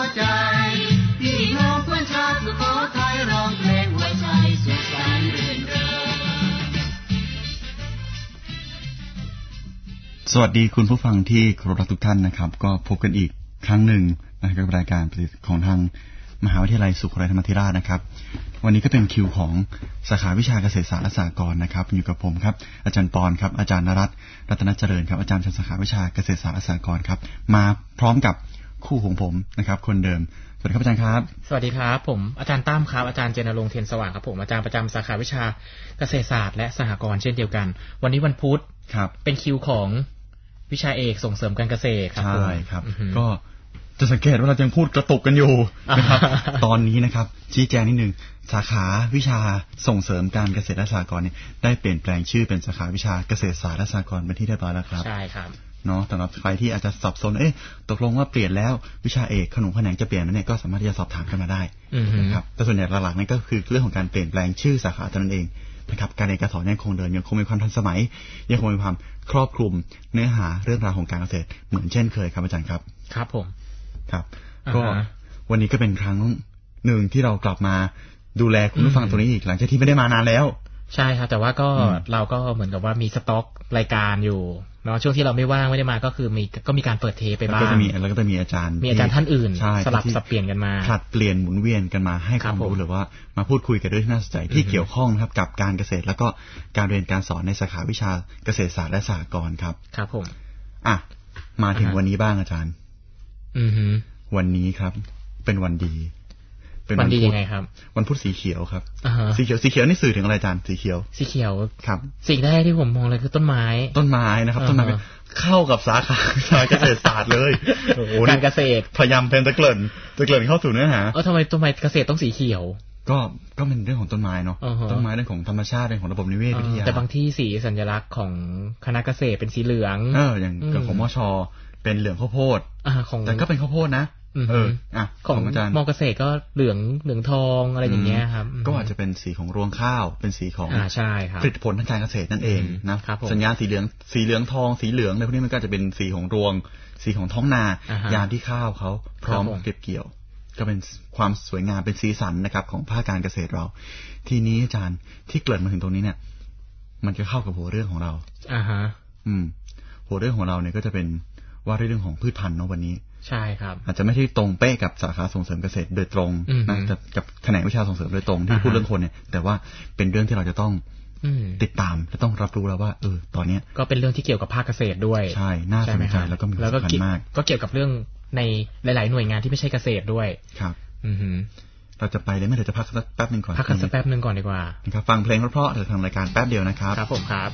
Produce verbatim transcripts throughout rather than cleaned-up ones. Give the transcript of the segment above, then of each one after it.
ใจพี่น้องเพื่อนชาติสุโขทัยร้องเพลงไว้ใจสุขสันต์รื่นเริงสวัสดีคุณผู้ฟังที่เคารพทุกท่านนะครับก็พบกันอีกครั้งหนึ่งนะครับรายการของทางมหาวิทยาลัยสุโขทัยธรรมาธิราชนะครับวันนี้ก็เป็นคิวของสาขาวิชาเกษตรศาสตร์และสหกรณ์นะครับอยู่กับผมครับอาจารย์ปอนครับอาจารย์นรัตน์รัตนเจริญครับอาจารย์สาขาวิชาเกษตรศาสตร์และสหกรณ์ครับมาพร้อมกับคู่ของผมนะครับคนเดิมสวัสดีครับอาจารย์ครับสวัสดีครับผมอาจารย์ตั้มครับอาจารย์เจนรงค์เทียนสว่างครับผมอาจารย์ประจำสาขาวิชาเกษตรศาสตร์และสหกรณ์เช่นเดียวกันวันนี้วันพุธครับเป็นคิวของวิชาเอกส่งเสริมการเกษตรครับใช่ครับก็จะสังเกตว่าเรายังพูดกระตุกกันอยู่นะครับตอนนี้นะครับชี้แจงนิดนึงสาขาวิชาส่งเสริมการเกษตรและสหกรณ์เนี่ยได้เปลี่ยนแปลงชื่อเป็นสาขาวิชาเกษตรศาสตร์และสหกรณ์เป็นที่เรียบร้อยแล้วครับใช่ครับเนาะสำหรับใครที่อาจจะสับสนเอ๊ะตกลงว่าเปลี่ยนแล้ววิชาเอกขนมแขนงจะเปลี่ยนไหมเนี่ยก็สามารถที่จะสอบถามกันมาได้นะครับแต่ส่วนใหญ่หลักๆนั่นก็คือเรื่องของการเปลี่ยนแปลงชื่อสาขาเท่านั้นเองนะครับการเรียนการสอนยังคงเดินยังคงมีความทันสมัยยังคงมีความครอบคลุมเนื้อหาเรื่องราวของการเกษตรเหมือนเช่นเคยครับอาจารย์ครับครับผมครับก็วันนี้ก็เป็นครั้งหนึ่งที่เรากลับมาดูแลคุณผู้ฟังตัวนี้อีกหลังจากที่ไม่ได้มานานแล้วใช่ครับแต่ว่าก็เราก็เหมือนกับว่ามีสต็อกรายการอยู่เนาะช่วงที่เราไม่ว่างไม่ได้มาก็คือมีก็มีการเปิดเทปไปบ้างแล้วก็จะมีแล้วก็จะมีอาจารย์มีอาจารย์ท่านอื่นสลับสับเปลี่ยนกันมาผลัดเปลี่ยนหมุนเวียนกันมาให้ความรู้หรือว่ามาพูดคุยกันด้วยที่น่าสนใจที่เกี่ยวข้องครับกับการเกษตรแล้วก็การเรียนการสอนในสาขาวิชาเกษตรศาสตร์และสหกรณ์ครับครับผมอ่ะมาถึงวันนี้บ้างอาจารย์อือฮึวันนี้ครับเป็นวันดีเป็นวันดียังไงครับวันพุธสีเขียวครับสีเขียวสีเขียวนี่สื่อถึงอะไรอาจารย์สีเขียวสีเขียวครับสิ่งแรกที่ผมมองเลยคือต้นไม้ต้นไม้นะครับต้นไม้เข้ากับสาขาเกษตรศาสตร์เลยโอ้โหการเกษตรพยายามเป็นตะเกิ่นตะเกิ่นเข้าสู่เนื้อหาเออทำไมต้นไม้เกษตรต้องสีเขียวก็ก็เป็นเรื่องของต้นไม้เนาะต้นไม้เรื่องของธรรมชาติเรื่องของระบบนิเวศวิทยาแต่บางที่สีสัญลักษณ์ของคณะเกษตรเป็นสีเหลืองเอออย่างของมช.เป็นเหลืองข้าวโพดแต่ก็เป็นข้าวโพดนะเอออ่ะของอาจารย์มอเกษตรก็เหลืองเหลืองทองอะไรอย่างเงี้ยครับก็อาจจะเป็นสีของรวงข้าวเป็นสีของอ่าใช่ครับผลิตผลทางการเกษตรนั่นเองนะสัญญาณสีเหลืองสีเหลืองทองสีเหลืองอะไรพวกนี้มันก็จะเป็นสีของรวงสีของท้องนายามที่ข้าวเขาพร้อมเก็บเกี่ยวก็เป็นความสวยงามเป็นสีสันนะครับของภาคการเกษตรเราทีนี้อาจารย์ที่เกิดมาถึงตรงนี้เนี่ยมันจะเข้ากับหัวเรื่องของเราอ่าฮะอืมหัวเรื่องของเราเนี่ยก็จะเป็นว่าเรื่องของพืชพันธุ์เนาะวันนี้ใช่ครับอาจจะไม่ได้ตรงเป๊ะกับสาขาส่งเสริมเกษตรโดยตรงนะแต่กับแขนงวิชาส่งเสริมโดยตรงที่พูดเรื่องคนเนี่ยแต่ว่าเป็นเรื่องที่เราจะต้องติดตามและต้องรับรู้แล้วว่าเออตอนนี้ก็เป็นเรื่องที่เกี่ยวกับภาคเกษตรด้วยใช่น่าสนใจแล้วก็มีความสำคัญมากก็เกี่ยวกับเรื่องในหลายๆหน่วยงานที่ไม่ใช่เกษตรด้วยครับอือฮึเราจะไปเลยไม่เดี๋ยวจะพักสักแป๊บนึงก่อนพักกันสักแป๊บนึงก่อนดีกว่านะครับฟังเพลงเพราะๆเดี๋ยวทางรายการแป๊บเดียวนะครับครับผมครับ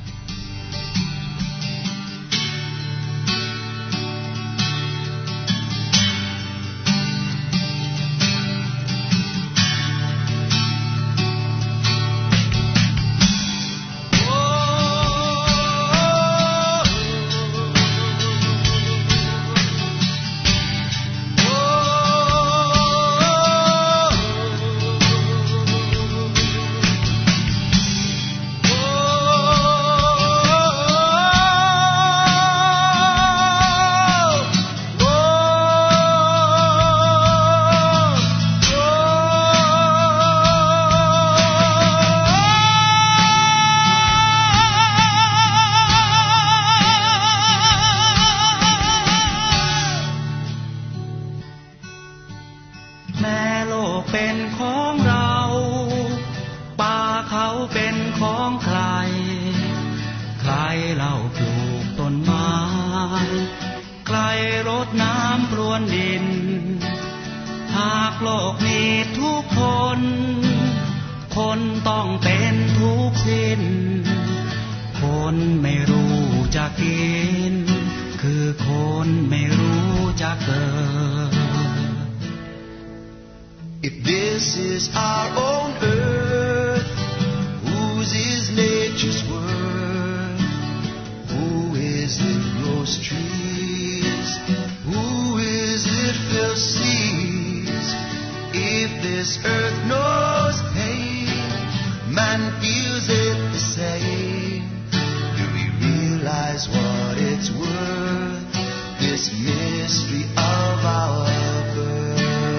This mystery of our birth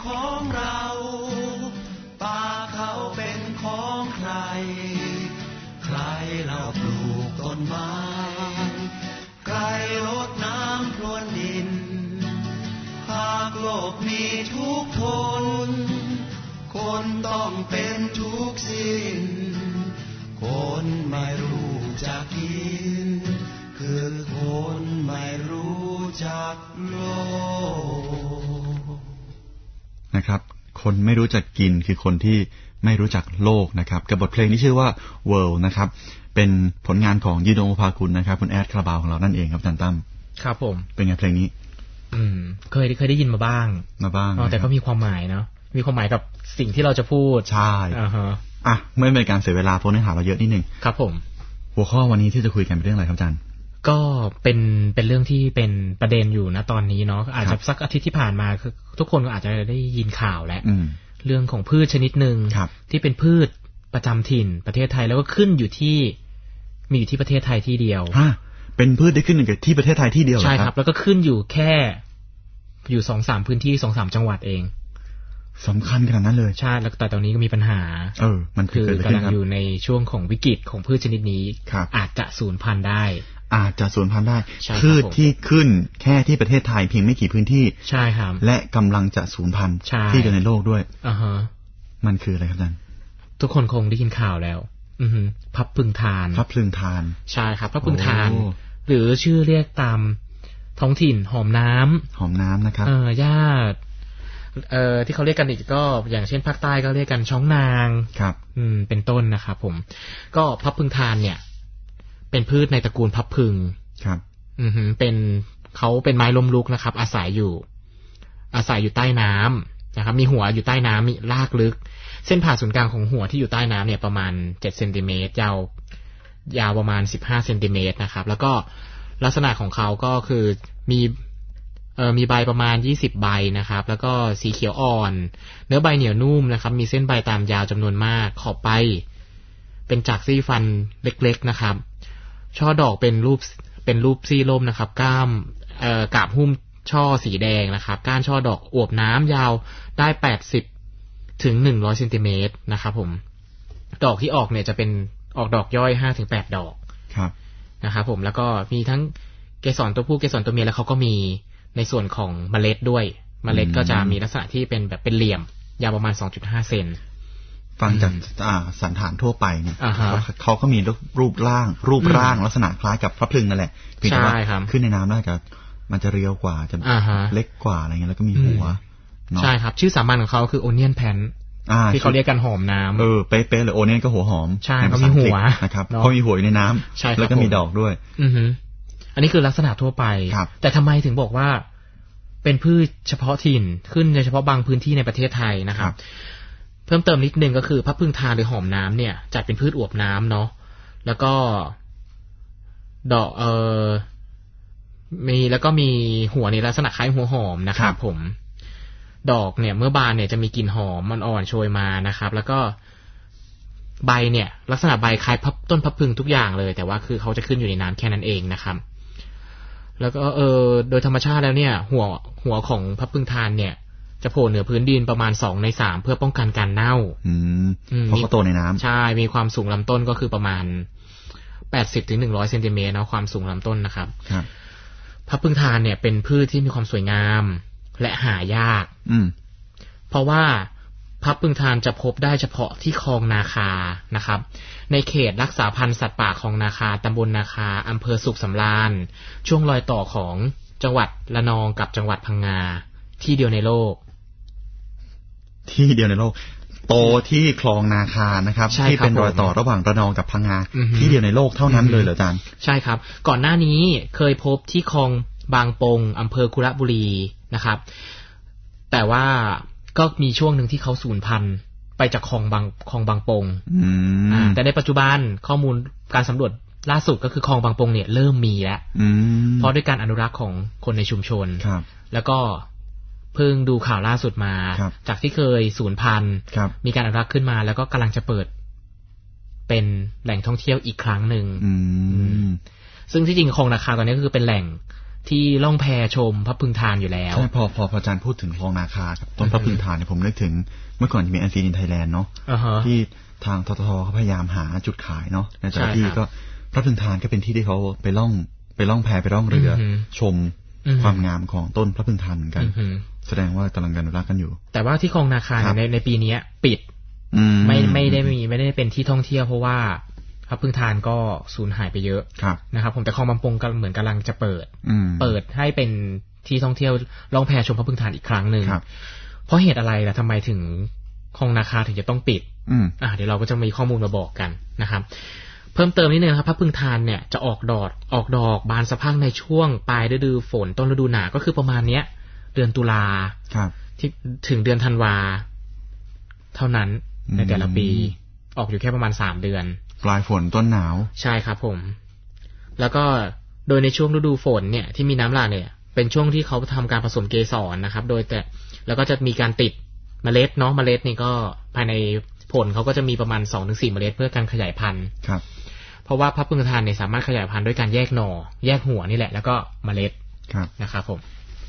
ของเราป่าเขาเป็นของใครใครเราปลูกต้นไม้ใครรดน้ำพรวนดินหากโลกมีทุกคนคนต้องเป็นทุกสิ่งคนไม่รู้จักกินคือคนไม่รู้จักโลกนะครับคนไม่รู้จักกินคือคนที่ไม่รู้จักโลกนะครับกับบทเพลงที่ชื่อว่า World นะครับเป็นผลงานของยูโนภากุลนะครับคุณแอดคาราบาวของเรานั่นเองครับอาจารย์ตั้มครับผมเป็นไงเพลงนี้อืมเคยเคยได้ยินมาบ้างมาบ้างแต่ก็มีความหมายเนาะมีความหมายกับสิ่งที่เราจะพูดใช่อ่าฮะอ่ะไม่เป็นการเสียเวลาเพราะเนื้อหาเราเยอะนิดนึงครับผมหัวข้อวันนี้ที่จะคุยกันเป็นเรื่องอะไรครับอาจารย์ก็เป็นเป็นเรื่องที่เป็นประเด็นอยู่นะตอนนี้เนาะอาจจะสักอาทิตย์ที่ผ่านมาคือทุกคนก็อาจจะได้ยินข่าวแล้วเรื่องของพืชชนิดหนึ่งที่เป็นพืชประจำถิ่นประเทศไทยแล้วก็ขึ้นอยู่ที่มีอยู่ที่ประเทศไทยที่เดียวฮะเป็นพืชได้ขึ้นอยู่ที่ประเทศไทยที่เดียวใช่ครับแล้วก็ขึ้นอยู่แค่อยู่สองสามพื้นที่สองสามจังหวัดเองสำคัญขนาดนั้นเลยใช่แล้วแต่ตอนนี้ก็มีปัญหาเออมันคือกำลังอยู่ในช่วงของวิกฤตของพืชชนิดนี้อาจจะสูญพันธุ์ได้อาจจะสูญพันธุ์ได้พืชที่ขึ้นแค่ที่ประเทศไทยเพียงไม่กี่พื้นที่ใช่ครับและกำลังจะสูญพันธุ์ที่เดียวในโลกด้วยอ่าฮะมันคืออะไรครับอาจารย์ทุกคนคงได้ยินข่าวแล้วอือฮึพับพึงทานพับพึงทานใช่ครับพับพึงทานหรือชื่อเรียกตามท้องถิ่นหอมน้ำหอมน้ำนะครับเออญาติเอ่อที่เขาเรียกกันอีกก็อย่างเช่นภาคใต้ก็เรียกกันช้องนางครับอืมเป็นต้นนะครับผมก็พับพึงทานเนี่ยเป็นพืชในตระกูลพับพึงครับอือฮึเป็นเขาเป็นไม้ล้มลุกนะครับอาศัยอยู่อาศัยอยู่ใต้น้ำนะครับมีหัวอยู่ใต้น้ำมีรากลึกเส้นผ่าศูนย์กลางของหัวที่อยู่ใต้น้ำเนี่ยประมาณเจ็ดเซนติเมตรยาวยาวประมาณสิบห้าเซนติเมตรนะครับแล้วก็ลักษณะของเขาก็คือมีเอ่อมีใบประมาณยี่สิบใบนะครับแล้วก็สีเขียวอ่อนเนื้อใบเหนียวนุ่มนะครับมีเส้นใบตามยาวจำนวนมากขอบใบเป็นจากซี่ฟันเล็กๆนะครับช่อดอกเป็นรูปเป็นรูปซี่ร่มนะครับก้ามเอ่อกาบหุ้มช่อสีแดงนะครับก้านช่อดอกอวบน้ำยาวได้แปดสิบถึงหนึ่งร้อยเซนติเมตรนะครับผมดอกที่ออกเนี่ยจะเป็นออกดอกย่อยห้าถึงแปดดอกครับนะครับผมแล้วก็มีทั้งเกสรตัวผู้เกสรตัวเมียแล้วเขาก็มีในส่วนของเมล็ดด้วยเมล็ดก็จะมีลักษณะที่เป็นแบบเป็นเหลี่ยมยาวประมาณ สองจุดห้า เซนฟังจากสันฐานทั่วไปเนี่ยเขาก็มีรูปร่างรูปร่างลักษณะคล้ายกับพระพลึงนั่นแหละเพียงแต่ว่าขึ้นในน้ำได้จะมันจะเรียวกว่าจะเล็กกว่าอะไรเงี้ยแล้วก็มีหัวใช่ครับชื่อสามัญของเขาคือโอเนียนแพนที่เขาเรียกกันหอมน้ำเออเป๊ะๆเลยโอเนียนก็หัวหอมใช่เขามีหัวนะครับเขามีหัวอยู่ในน้ำแล้วก็มีดอกด้วยอือฮึอันนี้คือลักษณะทั่วไปแต่ทำไมถึงบอกว่าเป็นพืชเฉพาะถิ่นขึ้นในเฉพาะบางพื้นที่ในประเทศไทยนะครับเพิ่มเติมนิดนึงก็คือพับพึงทานหรือหอมน้ำเนี่ยจัดเป็นพืชอวบน้ำเนาะแล้วก็ดอกเออมีแล้วก็มีหัวในลักษณะคล้ายหัวหอมนะครับผมดอกเนี่ยเมื่อบานเนี่ยจะมีกลิ่นหอมอ่อนๆโชยมานะครับแล้วก็ใบเนี่ยลักษณะใบคล้ายพับต้นพับพึงทุกอย่างเลยแต่ว่าคือเขาจะขึ้นอยู่ในน้ำแค่นั้นเองนะครับแล้วก็เออโดยธรรมชาติแล้วเนี่ยหัวหัวของพับพึงทานเนี่ยจะโผล่เหนือพื้นดินประมาณสองในสามเพื่อป้องกันการเน่าอืมเพราะเขาโตในน้ำใช่มีความสูงลำต้นก็คือประมาณแปดสิบถึงหนึ่งร้อยเซนติเมตรนะความสูงลำต้นนะครับครับพับพึงทานเนี่ยเป็นพืชที่มีความสวยงามและหายากอืมเพราะว่าพับพึงทานจะพบได้เฉพาะที่คลองนาคานะครับในเขตรักษาพันธุ์สัตว์ป่าคลองนาคาตำบลนาคาอำเภอสุขสำราญช่วงรอยต่อของจังหวัดระนองกับจังหวัดพังงาที่เดียวในโลกที่เดียวในโลกโตที่คลองนาคานะครับที่เป็นรอยต่อระหว่างระนองกับพังงาที่เดียวในโลกเท่านั้นเลยเหรออาจารย์ใช่ครับก่อนหน้านี้เคยพบที่คลองบางปงอำเภอคุระบุรีนะครับแต่ว่าก็มีช่วงหนึ่งที่เขาสูญพันธุ์ไปจากคลองบางคลองบางปงแต่ในปัจจุบันข้อมูลการสำรวจล่าสุดก็คือคลองบางปงเนี่ยเริ่มมีแล้วเพราะด้วยการอนุรักษ์ของคนในชุมชนแล้วก็เพิ่งดูข่าวล่าสุดมาจากที่เคยสูญพันธุ์มีการอนุรักษ์ขึ้นมาแล้วก็กำลังจะเปิดเป็นแหล่งท่องเที่ยวอีกครั้งหนึ่งซึ่งที่จริงคลองนาคาตอนนี้ก็คือเป็นแหล่งที่ล่องแพชมพระพึงทานอยู่แล้วใช่พอพอพออาจารย์พูดถึงคลองนาคากับต้นพระพึงทานเนี่ยผมนึกถึงเมื่อก่อนจะมีแอนซีนินไทยแลนด์เนาะ uh-huh. ที่ทางทททเขาพยายามหาจุดขายเนาะในแต่ละที่ก็พระพึงทานก็เป็นที่ที่เขาไปล่องไปล่องแพไปล่องเรือ uh-huh. ชม uh-huh. ความงามของต้นพระพึงทานเหมือนกัน uh-huh. แสดงว่ากำลังกันรักกันอยู่แต่ว่าที่คลองนาคาในในปีนี้ปิดไม่ไม่ได้มีไม่ได้เป็นที่ท่องเที่ยวเพราะว่าพระพึงทานก็สูญหายไปเยอะนะครับผมแต่คลองบางปงก็เหมือนกำลังจะเปิดเปิดให้เป็นที่ท่องเที่ยวล่องแพชมพระพึงทานอีกครั้งหนึ่งเพราะเหตุอะไรล่ะทำไมถึงคลองนาคาถึงจะต้องปิดอ่าเดี๋ยวเราก็จะมีข้อมูลมาบอกกันนะครับเพิ่มเติมนิดนึงครับพระพึงทานเนี่ยจะออกดอกออกดอกบานสะพรั่งในช่วงปลายฤดูฝนต้นฤดูหนาวก็คือประมาณเนี้ยเดือนตุลาที่ถึงเดือนธันวาเท่านั้นในแต่ละปีออกอยู่แค่ประมาณสามเดือนปลายฝนต้นหนาวใช่ครับผมแล้วก็โดยในช่วงฤดูฝนเนี่ยที่มีน้ำหลากเนี่ยเป็นช่วงที่เขาทำการผสมเกสรนะครับโดยแต่แล้วก็จะมีการติดเมล็ดเนาะเมล็ดนี่ก็ภายในผลเขาก็จะมีประมาณ สองถึงสี่ เมล็ดเพื่อการขยายพันธุ์ครับเพราะว่าพระพึงทานเนี่ยสามารถขยายพันธุ์ด้วยการแยกหน่อแยกหัวนี่แหละแล้วก็เมล็ดนะครับผม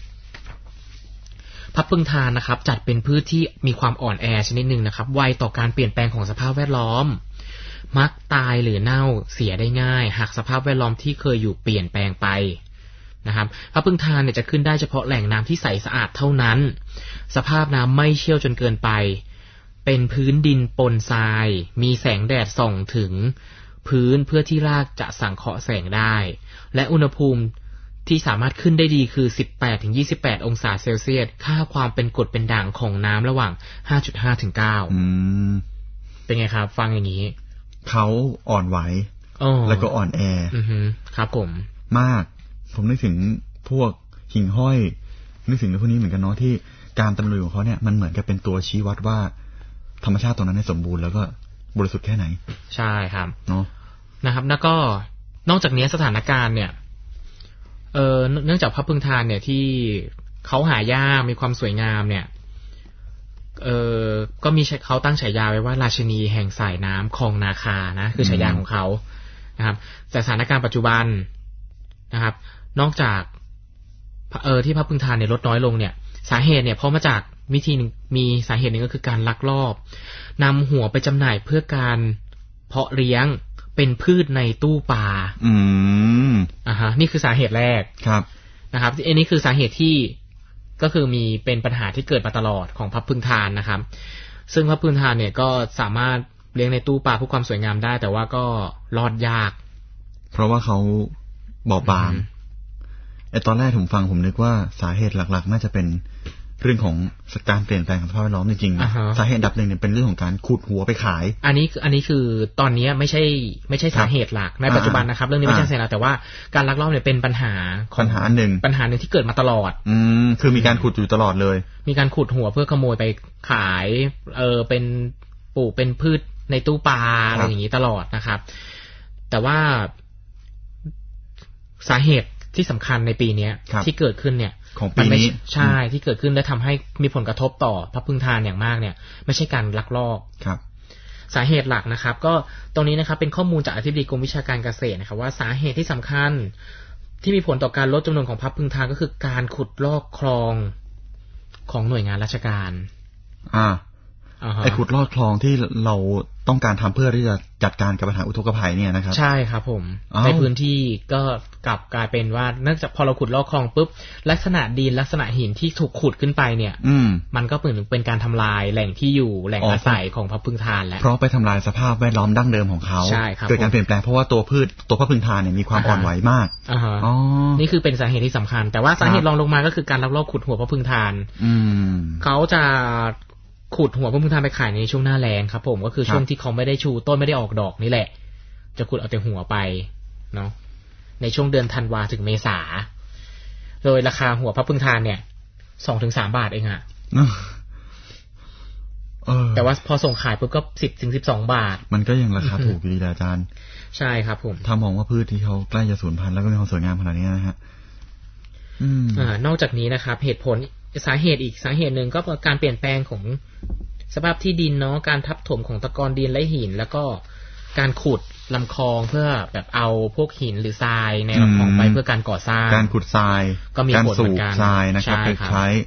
พระพึงทานนะครับจัดเป็นพืชที่มีความอ่อนแอชนิดหนึ่งนะครับไวต่อการเปลี่ยนแปลงของสภาพแวดล้อมมักตายหรือเน่าเสียได้ง่ายหากสภาพแวดล้อมที่เคยอยู่เปลี่ยนแปลงไปนะครับพระพึงทานเนี่ยจะขึ้นได้เฉพาะแหล่งน้ำที่ใสสะอาดเท่านั้นสภาพน้ำไม่เชี่ยวจนเกินไปเป็นพื้นดินปนทรายมีแสงแดดส่องถึงพื้นเพื่อที่รากจะสังเคราะห์แสงได้และอุณหภูมิที่สามารถขึ้นได้ดีคือ สิบแปดถึงยี่สิบแปด องศาเซลเซียสค่าความเป็นกรดเป็นด่างของน้ำระหว่าง ห้าจุดห้า ถึง เก้า อืมเป็นไงครับฟังอย่างนี้เขาอ่อนไหวแล้วก็อ่อนแออือฮึครับผมมากผมนึกถึงพวกหิ่งห้อยนึกถึงเรื่องพวกนี้เหมือนกันเนาะที่การตำลุยของเขาเนี่ยมันเหมือนกับเป็นตัวชี้วัดว่าธรรมชาติตรงนั้นสมบูรณ์แล้วก็บริสุทธิ์แค่ไหนใช่ครับเนาะนะครับแล้วก็นอกจากนี้สถานการณ์เนี่ยเอ่อเนื่องจากพระพึงทานเนี่ยที่เขาหายากมีความสวยงามเนี่ยเอ่อก็มีเขาตั้งฉายาไว้ว่าราชินีแห่งสายน้ำคลองนาคานะคือฉายาของเขานะครับแต่สถานการณ์ปัจจุบันนะครับนอกจากเออที่พระพึงทานเนี่ยลดน้อยลงเนี่ยสาเหตุเนี่ยเพราะมาจากวิธีมีสาเหตุหนึ่งก็คือการลักลอบนำหัวไปจำหน่ายเพื่อการเพาะเลี้ยงเป็นพืชในตู้ปลาอืมอ่าฮะนี่คือสาเหตุแรกครับนะครับอันนี้คือสาเหตุที่ก็คือมีเป็นปัญหาที่เกิดมาตลอดของพระพึงทานนะครับซึ่งพระพึงทานเนี่ยก็สามารถเลี้ยงในตู้ปลาเพื่อความสวยงามได้แต่ว่าก็รอดยากเพราะว่าเขาบอบบางไอตอนแรกผมฟังผมนึกว่าสาเหตุหลักๆน่าจะเป็นเรื่องของการเปลี่ยนแปลงของสภาพแวดล้อมจริงๆนะ uh-huh. สาเหตุดับหนึ่งเนี่ยเป็นเรื่องของการขุดหัวไปขายอันนี้อันนี้คือตอนนี้ไม่ใช่ไม่ใช่สาเหตุหลักในปัจจุบันนะครับเรื่องนี้ไม่ใช่สาเหตุหลักแต่ว่าการลักลอบเนี่ยเป็นปัญหาปัญหาหนึ่งปัญหาหนึ่งที่เกิดมาตลอดอืมคือมีการขุดอยู่ตลอดเลยมีการขุดหัวเพื่อขโมยไปขายเออเป็นปลูกเป็นพืชในตู้ปลาอะไรอย่างนี้ตลอดนะครับแต่ว่าสาเหตุที่สำคัญในปีนี้ที่เกิดขึ้นเนี่ยของปีนี้ใช่ที่เกิดขึ้นและทำให้มีผลกระทบต่อพระพึงทานอย่างมากเนี่ยไม่ใช่การลักลอบครับสาเหตุหลักนะครับก็ตรงนี้นะครับเป็นข้อมูลจากอธิบดีกรมวิชาการเกษตรนะครับว่าสาเหตุที่สำคัญที่มีผลต่อการลดจำนวนของพระพึงทานก็คือการขุดลอกคลองของหน่วยงานราชการอ่าไอ้ขุดลอดคลองที่เราต้องการทำเพื่อที่จะจัดการกับปัญหาอุทกภัยเนี่ยนะครับใช่ครับผมในพื้นที่ก็กลับกลายเป็นว่าเนื่องจากพอเราขุดลอกคลองปุ๊บลักษณะดินลักษณะหินที่ถูกขุดขึ้นไปเนี่ยอืมมันก็เหมือนเป็นการทำลายแหล่งที่อยู่แหล่งอาศัยของพระพึงทานแล้วเพราะไปทำลายสภาพแวดล้อมดั้งเดิมของเขาใช่ครับเกิดการเปลี่ยนแปลงเพราะว่าตัวพืชตัวพระพึงทานเนี่ยมีความอ่อนไหวมากอ๋อนี่คือเป็นสาเหตุที่สำคัญแต่ว่าสาเหตุรองลงมาก็คือการลักลอบขุดหัวพระพึงทานอืมเขาจะขุดหัวพระพึงทานไปขายในช่วงหน้าแล้งครับผมก็คือช่วงที่เขาไม่ได้ชูต้นไม่ได้ออกดอกนี่แหละจะขุดเอาแต่หัวไปเนาะในช่วงเดือนธันวาถึงเมษาโดยราคาหัวพระพึงทานเนี่ยสองถึงสามบาทเองอะแต่ว่าพอส่งขายปุ๊บก็สิบถึงสิบสองบาทมันก็ยังราคาถูกอยู่ดีอาจารย์ใช่ครับผมถ้ามองว่าพืชที่เขาใกล้จะสูญพันธุ์แล้วก็มีความสวยงามขนาดนี้นะฮะอืมอ่านอกจากนี้นะครับเหตุผลสาเหตุอีกสาเหตุหนึ่งก็เป็นการเปลี่ยนแปลงของสภาพที่ดินเนาะการทับถมของตะกอนดินและหินแล้วก็การขุดลำคลองเพื่อแบบเอาพวกหินหรือทรายในลำคลองไปเพื่อการก่อสร้างการขุดทรายก็มีผลเหมือนกันทรายนะครับคล้าย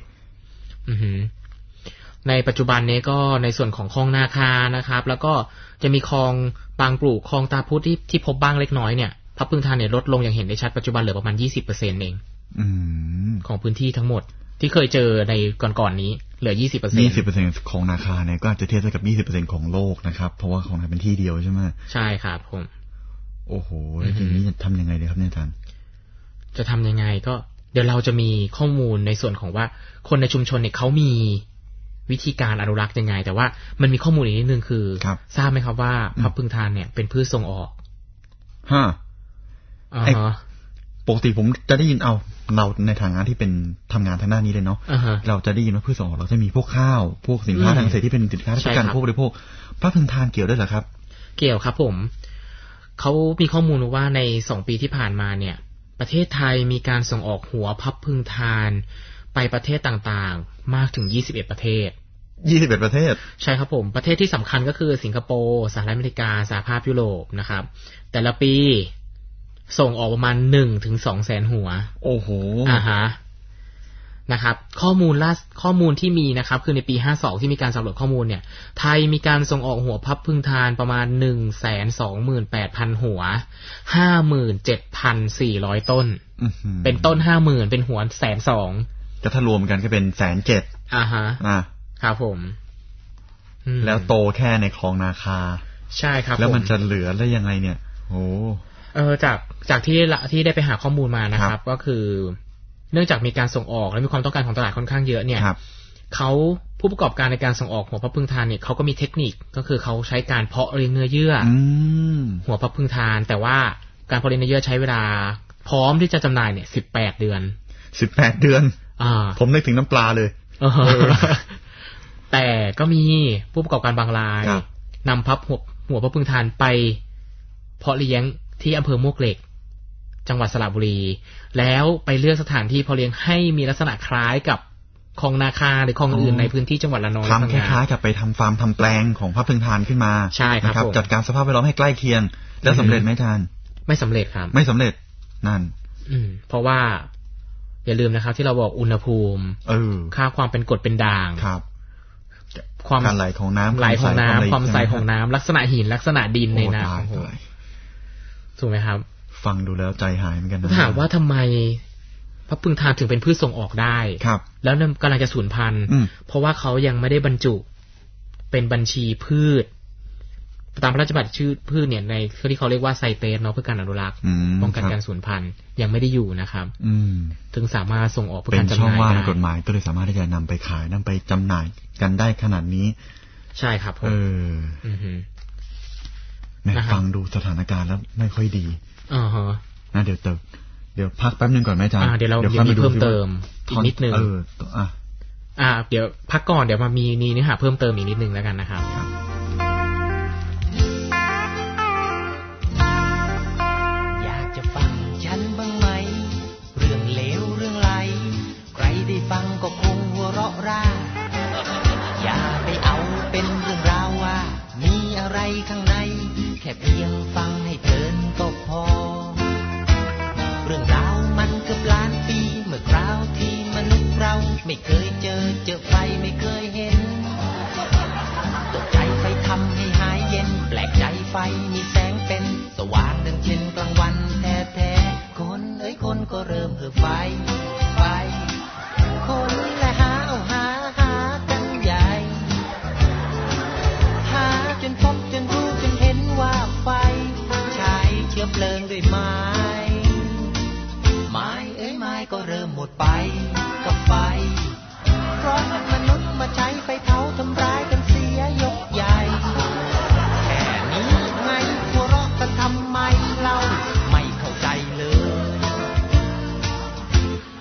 ในปัจจุบันนี้ก็ในส่วนของคลองนาคานะครับแล้วก็จะมีคลองบางปลูกคลองตาพุธที่ที่พบบ้างเล็กน้อยเนี่ยพระพึ่งทานเนี่ยลดลงอย่างเห็นได้ชัดปัจจุบันเหลือประมาณ ยี่สิบเปอร์เซ็นต์ เองของพื้นที่ทั้งหมดที่เคยเจอในก่อนๆนี้เหลือ ยี่สิบเปอร์เซ็นต์ยี่สิบเปอร์เซ็นต์ ของนาคาเนี่ยก็อาจจะเทียบกับ ยี่สิบเปอร์เซ็นต์ ของโลกนะครับเพราะว่าของนาเป็นที่เดียวใช่ไหมใช่ครับผมโอ้โหแล้วทีนี้จะทำยังไงดีครับเนี่ยอาจารย์จะทำยังไงก็เดี๋ยวเราจะมีข้อมูลในส่วนของว่าคนในชุมชนเนี่ยเขามีวิธีการอนุรักษ์ยังไงแต่ว่ามันมีข้อมูลอีกนิดนึงคือทราบไหมครับว่าพระพึ่งทานเนี่ยเป็นพืชส่งออกฮะไอปกติผมจะได้ยินเอาเราในทางงานที่เป็นทำงานทางด้านนี้เลยเนาะ uh-huh. เราจะได้ยินว่าพืชส่งออกเราจะมีพวกข้าวพวกสินค้าทางเกษตรที่เป็นสินค้าทางการพวกบริโภคพระพึ่งทานเกี่ยวด้วยเหรอครับเกี่ยวครับผมเขามีข้อมูลว่าในสองปีที่ผ่านมาเนี่ยประเทศไทยมีการส่งออกหัวพระพึ่งทานไปประเทศต่างๆมากถึงยี่สิบเอ็ดประเทศยี่สิบเอ็ดประเทศใช่ครับผมประเทศที่สำคัญก็คือสิงคโปร์สหรัฐอเมริกาสหภาพยุโรปนะครับแต่ละปีส่งออกประมาณ หนึ่งถึงสอง แสนหัวโอ้โหอ่าฮะนะครับข้อมูลล่าข้อมูลที่มีนะครับคือในปีห้าสิบสองที่มีการสำรวจข้อมูลเนี่ยไทยมีการส่งออกหัวพระพึ่งทานประมาณ หนึ่งแสนสองหมื่นแปดพัน หัว ห้าหมื่นเจ็ดพันสี่ร้อย ต้นเป็นต้น ห้าหมื่น เป็นหัว หนึ่งแสนสองหมื่นก็ถ้ารวมกันก็เป็น หนึ่งแสนเจ็ดหมื่นอ่าฮะอ่าครับผมแล้วโตแค่ในคลองนาคาใช่ครับแล้วมันจะเหลือได้ยังไงเนี่ยโอ้เออจากจากที่ที่ได้ไปหาข้อมูลมานะครับก็คือเนื่องจากมีการส่งออกและมีความต้องการของตลาดค่อนข้างเยอะเนี่ยเขาผู้ประกอบการในการส่งออกหัวพระพึ่งทานเนี่ยเขาก็มีเทคนิคก็คือเขาใช้การเพาะเลี้ยงเนื้อเยื่อหัวพระพึ่งทานแต่ว่าการเพาะเลี้ยงเนื้อเยื่อใช้เวลาพร้อมที่จะจำหน่ายเนี่ยสิบแปดเดือนสิบแปดเดือนอ่าผมนึกถึงน้ำปลาเลยแต่ก็มีผู้ประกอบการบางรายนำพับหัวหัวพระพึ่งทานไปเพาะเลี้ยงที่อำเภอมวกเหล็กจังหวัดสระบุรีแล้วไปเลือกสถานที่เพาะเลี้ยงให้มีลักษณะคล้ายกับคลองนาคาหรือคลองอื่นในพื้นที่จังหวัดระนองทำคล้ายๆกับไปทำฟาร์มทำแปลงของพระพึ่งทานขึ้นมาใช่ครับจัดการสภาพแวดล้อมให้ใกล้เคียงแล้วสำเร็จไหมอาจารย์ไม่สำเร็จครับไม่สำเร็จนั่นอืมเพราะว่าอย่าลืมนะครับที่เราบอกอุณหภูมิเออค่าความเป็นกรดเป็นด่างครับความไหลของน้ำไหลของน้ำความใสของน้ำลักษณะหินลักษณะดินในน้ำถูกไหมครับฟังดูแล้วใจหายเหมือนกันถามว่าทำไมพระพึ่งทานถึงเป็นพืชส่งออกได้ครับแล้วกำลังจะสูญพันธุ์เพราะว่าเขายังไม่ได้บรรจุเป็นบัญชีพืชตามพระราชบัญญัติชื่อพืชเนี่ยในที่เขาเรียกว่าไซเตสเนาะเพื่อการอนุรักษ์ป้องกันการสูญพันธุ์ยังไม่ได้อยู่นะครับถึงสามารถส่งออกเพื่อการจำหน่ายได้เป็นช่องว่างในกฎหมายก็เลยสามารถที่จะนำไปขายนำไปจำหน่ายกันได้ขนาดนี้ใช่ครับผมเออนะฟังดูสถานการณ์แล้วไม่ค่อยดีอ่าฮะนะเดี๋ยวเติมเดี๋ยวพักแป๊บนึงก่อนไหมอาจารย์เดี๋ยวเราเดี๋ยวมีเพิ่มเติมอีกนิดนึงเอออ่ะอ่าเดี๋ยวพักก่อนเดี๋ยวมามีนี่เนื้อหาเพิ่มเติมอีกนิดนึงแล้วกันนะครับอยากจะฟังฉันบ้างไหมเรื่องเลวเรื่องไรใครได้ฟังก็คงหัวเราะร่าอย่าไปเอาเป็นเรื่องราวว่ามีอะไรข้างในแค่เพียงฟังให้เพลินก็พอเรื่องราวมันเกือบล้านปีเมื่อคราวที่มนุษย์เราไม่เคยเจอเจอไฟไม่เคยเห็นตกใจไฟทำให้หายเย็นแปลกใจไฟมีแสงเป็นสว่างดังเช่นกลางวันแท้ๆคนเอ้ยคนก็เริ่มเห่อไฟไฟคนและหาเอาหาหากันใหญ่หาจนพบจนรู้จนเห็นว่าไฟใช้เชื้อเพลิงด้วยไม้ไม้เอ้ยไม้ก็เริ่มหมดไปกับไฟเพราะมนุษย์มาใช้ไฟเผาทำร้ายกันเสียยกใหญ่แค่นี้ไงหัวเราะกันทำไมเล่าไม่เข้าใจเลย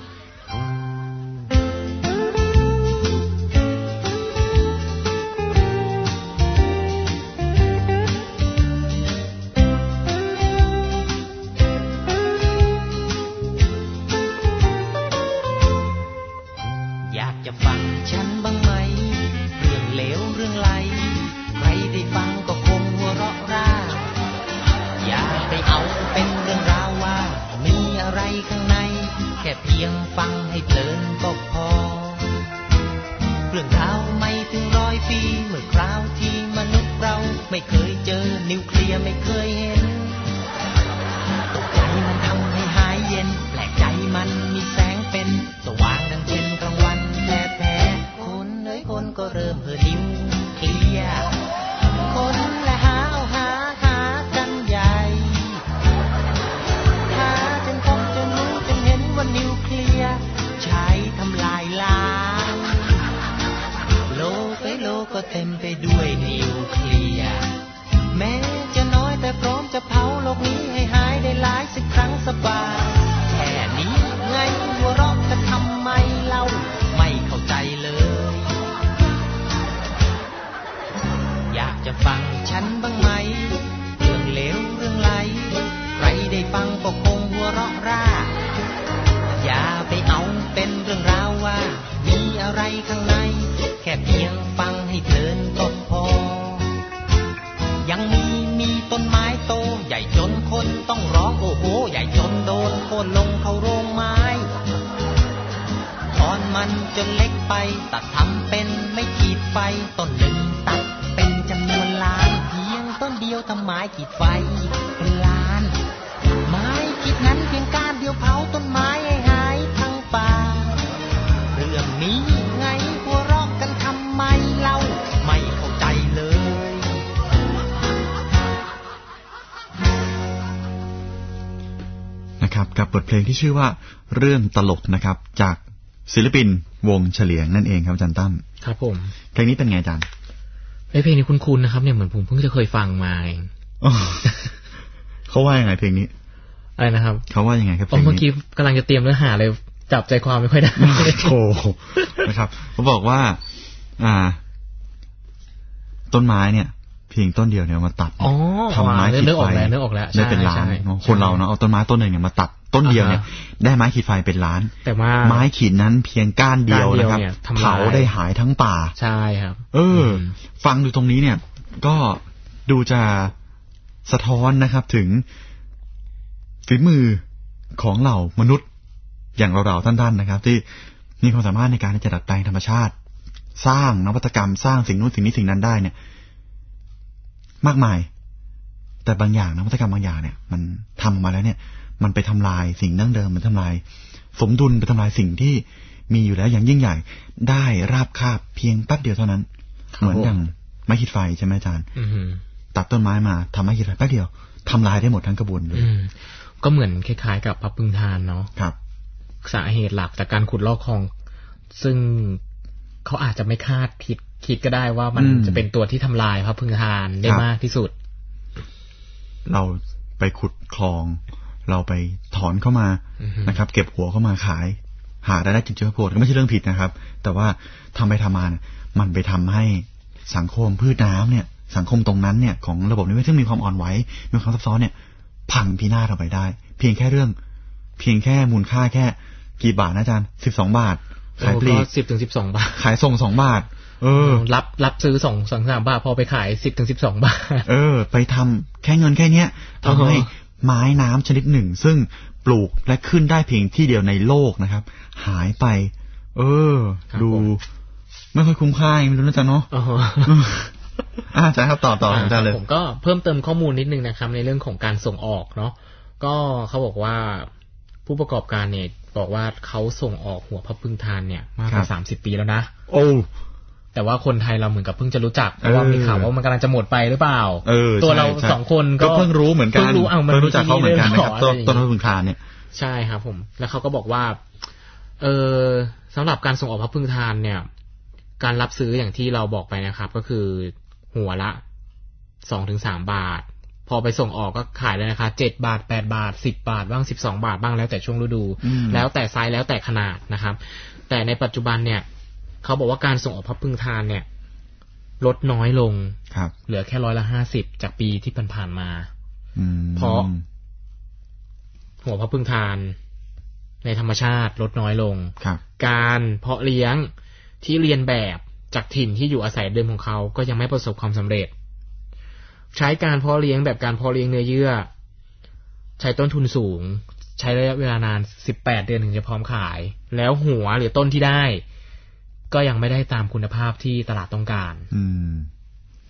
นิวเคลียร์ไม่เคยเห็นตกใจมันทำให้หายเย็นแปลกใจมันมีแสงเป็นสว่างดังเช่นกลางวันแท้แท้คนเอ้ยคนก็เริ่มเห่อนิวเคลียร์คนและหาเอาหาหากันใหญ่หาจนคงจนรู้จนเห็นว่านิวเคลียร์ใช้ทำลายล้างโลกไอ้โลกก็เต็มไปด้วยนิวเคลียร์แม้จะน้อยแต่พร้อมจะเผาโลกนี้ให้หายได้หลายสิบครั้งสบายแค่นี้ไงหัวเราะกันทำไมเล่าไม่เข้าใจเลยอยากจะฟังฉันบ้างไหมเรื่องเลวเรื่องไหลใครได้ฟังก็คงหัวเราะร่าอย่าไปเอาเป็นเรื่องราวว่ามีอะไรข้างในแค่เพียงฟังให้เพลินก็พอยังมีมีต้นไม้โตใหญ่จนคนต้องร้องโอ้โหใหญ่จนโดนโค่นลงเข้าโรงไม้ตอนมันจนเล็กไปตัดทำเป็นไม่ขีดไฟต้นหนึ่งตัดเป็นจำนวนล้านเพียงต้นเดียวทำไมขีดไฟเป็นล้านไม้ขีดนั้นเพียงก้านเดียวเผาต้นไม้ให้หายทั้งป่าเรื่องนี้ไงหัวเราะกันทำไมเล่าไม่เข้าใจเลยนะครับกับบทเพลงที่ชื่อว่าเรื่องตลกนะครับจากศิลปินวงเฉลียงนั่นเองครับอาจารย์ตั้มครับผมเพลงนี้เป็นไงอาจารย์ไอ้เพลงนี้คุ้นๆนะครับเนี่ยเหมือนผมเพิ่งจะเคยฟังมาเองเขาว่ายังไงเพลงนี้อะไรนะครับเขาว่ายังไงครับเพลงนี้เมื่อกี้กำลังจะเตรียมเนื้อหาเลยจับใจความไม่ค่อยได้โอ้นะครับเขาบอกว่าอ่าต้นไม้เนี่ยเพียงต้นเดียวเนี่ยมาตัดทำไม้ขีดไฟได้เป็นล้านคนเราเนาะเอาต้นไม้ต้นหนึ่งเนี่ยมาตัดต้นเดียวเนี่ยได้ไม้ขีดไฟเป็นล้านแต่ว่าไม้ขีดนั้นเพียงก้านเดียวนะครับเผาได้หายทั้งป่าใช่ครับเออฟังดูตรงนี้เนี่ยก็ดูจะสะท้อนนะครับถึงฝีมือของเหล่ามนุษย์อย่างเราๆท่านๆนะครับที่มีความสามารถในการที่จะดัดแปลงธรรมชาติสร้างนวัตกรรมสร้างสิ่งนู้นสิ่งนี้สิ่งนั้นได้เนี่ยมากมายแต่บางอย่างนวัตกรรมบางอย่างเนี่ยมันทำมาแล้วเนี่ยมันไปทำลายสิ่งดั้งเดิมมันทำลายสมดุลไปทำลายสิ่งที่มีอยู่แล้วอย่างยิ่งใหญ่ได้ราบคาบเพียงแป๊บเดียวเท่านั้นเหมือนอย่างไม้ขีดไฟใช่ไหมอาจารย์ตัดต้นไม้มาทำไม้ขีดไฟแป๊บเดียวทำลายได้หมดทั้งกระบวนเลยก็เหมือนคล้ายๆกับพระพึงทานเนาะครับสาเหตุหลักจากการขุดลอกคลองซึ่งเขาอาจจะไม่คาดคิดคิดก็ได้ว่ามันจะเป็นตัวที่ทำลายพระพึงทานได้มากที่สุดเราไปขุดคลองเราไปถอนเข้ามานะครับเก็บหัวเข้ามาขายหารายได้จิตเชื้อโผล่ก็ไม่ใช่เรื่องผิดนะครับแต่ว่าทำไปทำมามันไปทำให้สังคมพืชน้ำเนี่ยสังคมตรงนั้นเนี่ยของระบบนิเวศซึ่งมีความอ่อนไหวมีความซับซ้อนเนี่ยพังพินาศออกไปได้เพียงแค่เรื่องเพียงแค่มูลค่าแค่กี่บาทนะอาจารย์สิบสองบาทขายปลีกสิบถึงสิบสองบาทขายส่งสองบาทเออรับรับซื้อสองสองสามบาทพอไปขายสิบถึงสิบสองบาทเออไปทำแค่เงินแค่เนี้ยทำให้ไม้น้ำชนิดหนึ่งซึ่งปลูกและขึ้นได้เพียงที่เดียวในโลกนะครับหายไปเออดูไม่ค่อยคุ้มค่าไม่รู้นะจ๊ะเนาะอาจารย์ครับต่อต่ออาจารย์เลยผมก็เพิ่มเติมข้อมูลนิดนึงนะครับในเรื่องของการส่งออกเนาะก็เขาบอกว่าผู้ประกอบการเนี่ยบอกว่าเขาส่งออกหัวพระพึงทานเนี่ยมากกว่าสามสิบปีแล้วนะโอ้แต่ว่าคนไทยเราเหมือนกับเพิ่งจะรู้จักเพราะว่ามีข่าวว่ามันกำลังจะหมดไปหรือเปล่าตัวเราสองคนก็เพิ่งรู้เหมือนกันเพิ่งรู้เอามันรู้จักเขาเหมือนกันนะครับต้นต้นพระพึงทานเนี่ยใช่ครับผมแล้วเขาก็บอกว่าเออสำหรับการส่งออกพระพึงทานเนี่ยการรับซื้ออย่างที่เราบอกไปนะครับก็คือหัวละสองถึงสามบาทพอไปส่งออกก็ขายเลยนะคะเจ็ดบาทแปดบาทสิบบาทบ้างสิบสองบาทบ้างแล้วแต่ช่วงฤดูแล้วแต่ไซส์แล้วแต่ขนาดนะครับแต่ในปัจจุบันเนี่ยเขาบอกว่าการส่งออกพระพึงทานเนี่ยลดน้อยลงเหลือแค่ร้อยละห้าสิบจากปีที่ผ่านๆมาเพราะหัวพระพึงทานในธรรมชาติลดน้อยลงการเพาะเลี้ยงที่เรียนแบบจากถิ่นที่อยู่อาศัยเดิมของเขาก็ยังไม่ประสบความสำเร็จใช้การเพาะเลี้ยงแบบการเพาะเลี้ยงเนื้อเยื่อใช้ต้นทุนสูงใช้ระยะเวลานานสิบแปดเดือนถึงจะพร้อมขายแล้วหัวหรือต้นที่ได้ก็ยังไม่ได้ตามคุณภาพที่ตลาดต้องการอืม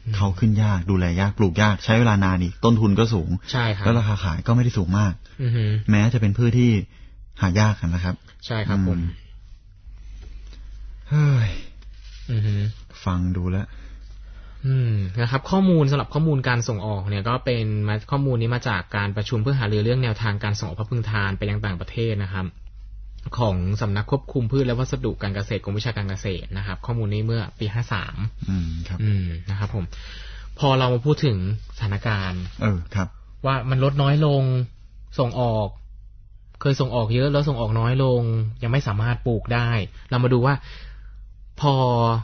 เขาขึ้นยากดูแลยากปลูกยากใช้เวลานานอีกต้นทุนก็สูงใช่ครับแล้วราคาขายก็ไม่ได้สูงมากแม้จะเป็นพืชที่หายากกันนะครับใช่ครับผมเฮ้ยฟังดูแล้วอืมนะครับข้อมูลสำหรับข้อมูลการส่งออกเนี่ยก็เป็นมาข้อมูลนี้มาจากการประชุมเพื่อหารือเรื่องแนวทางการส่งออกพะพึงทานไปยังต่างประเทศนะครับของสำนักควบคุมพืชและวัสดุการเกษตรกรมวิชาการเกษตรนะครับข้อมูลนี้เมื่อปีห้าสามอืมครับอืมนะครับผมพอเรามาพูดถึงสถานการณ์เออครับว่ามันลดน้อยลงส่งออกเคยส่งออกเยอะแล้วส่งออกน้อยลงยังไม่สามารถปลูกได้เรามาดูว่าพอ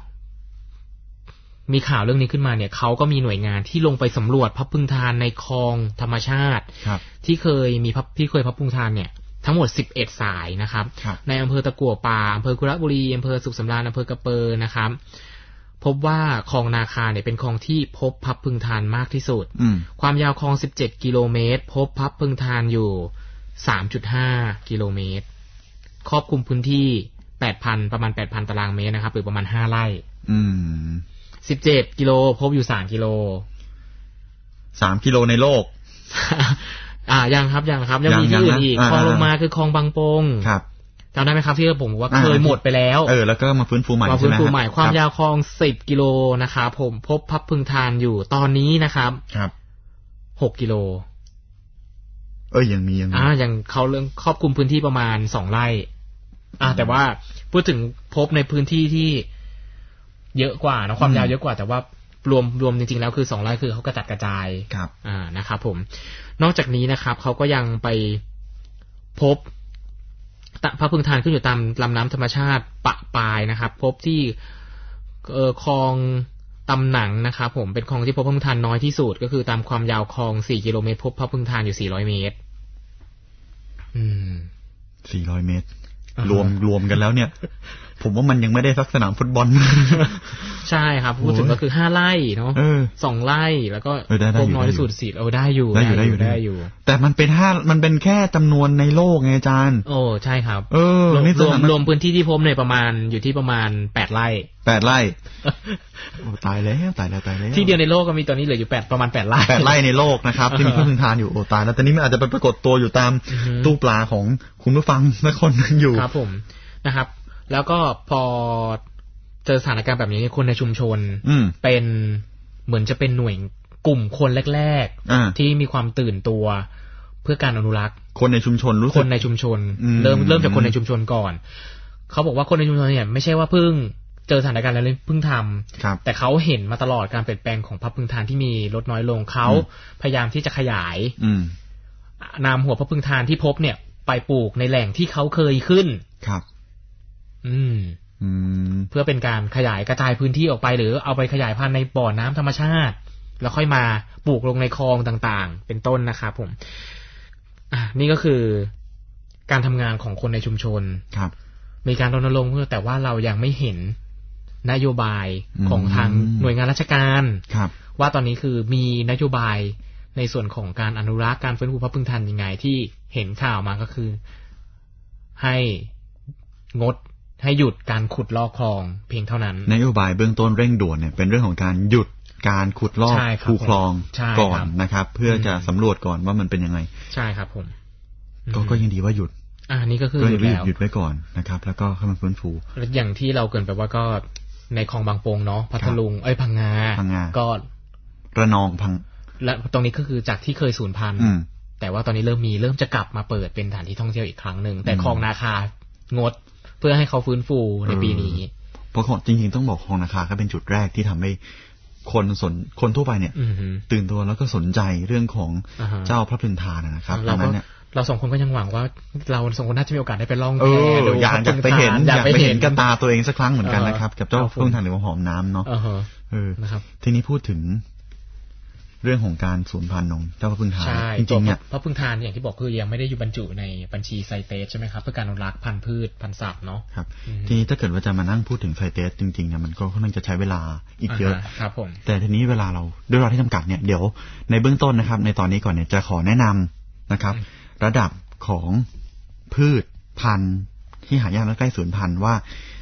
มีข่าวเรื่องนี้ขึ้นมาเนี่ยเขาก็มีหน่วยงานที่ลงไปสำรวจพะพึงทานในคลองธรรมชาติที่เคยมีพับที่เคยพะพึงทานเนี่ยทั้งหมดสิบเอ็ดสายนะครับในอำเภอตะกั่วป่าอำเภอคุระบุรีอำเภอสุขสำราญอำเภอกระเปอร์นะครับพบว่าคลองนาคาเนี่ยเป็นคลองที่พบพับพึงทานมากที่สุดความยาวคลองสิบเจ็ดกิโลเมตรพบพับพึงทานอยู่ สามจุดห้า กิโลเมตรครอบคลุมพื้นที่ แปดพัน ประมาณ แปดพัน ตารางเมตรนะครับหรือประมาณห้าไร่อืมสิบเจ็ดกิโลพบอยู่สามกิโลสามกิโลในโลกอ่ายังครับยังครับยังมีที่อื่นอีกคลองลงมาคือคลองบางปงครับจำได้ไหมครับที่ผมบอกว่าเคยหมดไปแล้วเออแล้วก็มาฟื้นฟูใหม่ใช่ไหมมาฟื้นฟูใหม่ความยาวคลองสิบกิโลนะครับผมพบพับพึงทานอยู่ตอนนี้นะครับครับหกกิโลเอ้ยยังมียังมีอ่ายังเขาเรื่องครอบคลุมพื้นที่ประมาณสองไร่อ่าแต่ว่าพูดถึงพบในพื้นที่ที่เยอะกว่านะความยาวเยอะกว่าแต่ว่ารวมรวมจริงๆแล้วคือสองไร่คือเขากระจัดกระจายครับอ่านะครับผมนอกจากนี้นะครับเขาก็ยังไปพบพระพึงทานขึ้นอยู่ตามลำน้ำธรรมชาติปะปายนะครับพบที่เอ่อคลองตำหนังนะครับผมเป็นคลองที่พบพระพึงทานน้อยที่สุดก็คือตามความยาวคลองสี่กิโลเมตรพบพระพึงทานอยู่สี่ร้อยเมตรอืมสี่ร้อยเมตรรวมรวมกันแล้วเนี่ยผมว่ามันยังไม่ได้สักสนามฟุตบอลใช่ครับพูดถึงก็คือห้าไร่เนาะสองไร่แล้วก็พบน้อยที่สุดสี่เออได้อยู่ได้อยู่ได้อยู่ได้อยู่แต่มันเป็นห้ามันเป็นแค่จำนวนในโลกไงอาจารย์โอ้ใช่ครับเออรวมรวมพื้นที่ที่พบเนี่ยประมาณอยู่ที่ประมาณแปดไร่แปดไร่โอ้ตายแล้วตายแล้วตายแล้วที่เดียวในโลกก็มีตอนนี้เหลืออยู่แปดประมาณแปดไร่แปดไร่ในโลกนะครับที่มีพระพึงทานอยู่โอ้ตายแล้วตอนนี้มันอาจจะไปปรากฏตัวอยู่ตามตู้ปลาของคุณผู้ฟังสักคนนึงอยู่ครับผมนะครับแล้วก็พอเจอสถานการณ์แบบนี้คนในชุมชนเป็นเหมือนจะเป็นหน่วยกลุ่มคนแรกๆที่มีความตื่นตัวเพื่อการอนุรักษ์คนในชุมชนรู้สึกคนในชุมชนเริ่มเริ่มจากคนในชุมชนก่อนเขาบอกว่าคนในชุมชนเนี่ยไม่ใช่ว่าเพิ่งเจอสถานการณ์แล้วเพิ่งทำแต่เขาเห็นมาตลอดการเปลี่ยนแปลงของพระพึงทานที่มีลดน้อยลงเขาพยายามที่จะขยายนำหัวพระพึงทานที่พบเนี่ยไปปลูกในแหล่งที่เขาเคยขึ้นครับอืมเพื่อเป็นการขยายกระจายพื้นที่ออกไปหรือเอาไปขยายพันธุ์ในบ่อน้ำธรรมชาติแล้วค่อยมาปลูกลงในคลองต่างๆเป็นต้นนะครับผมอ่ะนี่ก็คือการทำงานของคนในชุมชนครับมีการรณรงค์เพื่อแต่ว่าเรายังไม่เห็นนโยบายของทางหน่วยงานราชการว่าตอนนี้คือมีนโยบายในส่วนของการอนุรักษ์การฟื้นฟูพระพึงทานยังไงที่เห็นข่าวมาก็คือให้งดให้หยุดการขุดลอกคลองเพียงเท่านั้นนโยบายเบื้องต้นเร่งด่วนเนี่ยเป็นเรื่องของการหยุดการขุดลอกคูคลองก่อนนะครับเพื่อจะสำรวจก่อนว่ามันเป็นยังไงใช่ครับผมก็ก็ยังดีว่าหยุดอ่านี่ก็คือหยุดแล้วหยุดไว้ก่อนนะครับแล้วก็ให้มันฟื้นฟูอย่างที่เราเกินไปว่าก็ในคลองบางปงเนาะพัทลุงเอ้ยพังงาก็ระนองพังและตรงนี้ก็คือจากที่เคยสูญพันธุ์แต่ว่าตอนนี้เริ่มมีเริ่มจะกลับมาเปิดเป็นสถานที่ท่องเที่ยวอีกครั้งหนึ่งแต่คลองนาคางดเพื่อให้เขาฟื้นฟูในปีนี้เพราะจริงๆต้องบอกคลองนาคาก็เป็นจุดแรกที่ทำให้คนสนคนทั่วไปเนี่ยตื่นตัวแล้วก็สนใจเรื่องของเจ้าพระพึงทานนะครับดังนั้นเนี่ยเราสองคนก็ยังหวังว่าเราสองคนน่าจะมีโอกาสได้ไปล่องแพดูอยากจะไปเห็นอยากไปเห็นกับตาตัวเองสักครั้งเหมือนกันนะครับกับเจ้าพระพึงทานหรือว่าหอมน้ำเนาะเออนะครับทีนี้พูดถึงเรื่องของการสูญพันธุ์ของเจ้าพระพึงทานจริงๆเนี่ยพระพึงทานอย่างที่บอกคือยังไม่ได้อยู่บรรจุในบัญชีไซเตสใช่ไหมครับเพื่อการอนุรักษ์พันธุ์พืชพันธุ์สัตว์เนาะครับทีนี้ถ้าเกิดว่าจะมานั่งพูดถึงไซเตสจริงๆเนี่ยมันก็ค่อนข้างจะใช้เวลาอีกเยอะครับผมแต่ทีนี้เวลาเราด้วยเวลาที่จำกัดเนี่ยเดี๋ยวในเบื้องต้นนะครับในตอนนี้ก่อนเนี่ยจะขอแนะนำนะครับระดับของพืชพันธุ์ที่หายากและใกล้สูญพันธุ์ว่า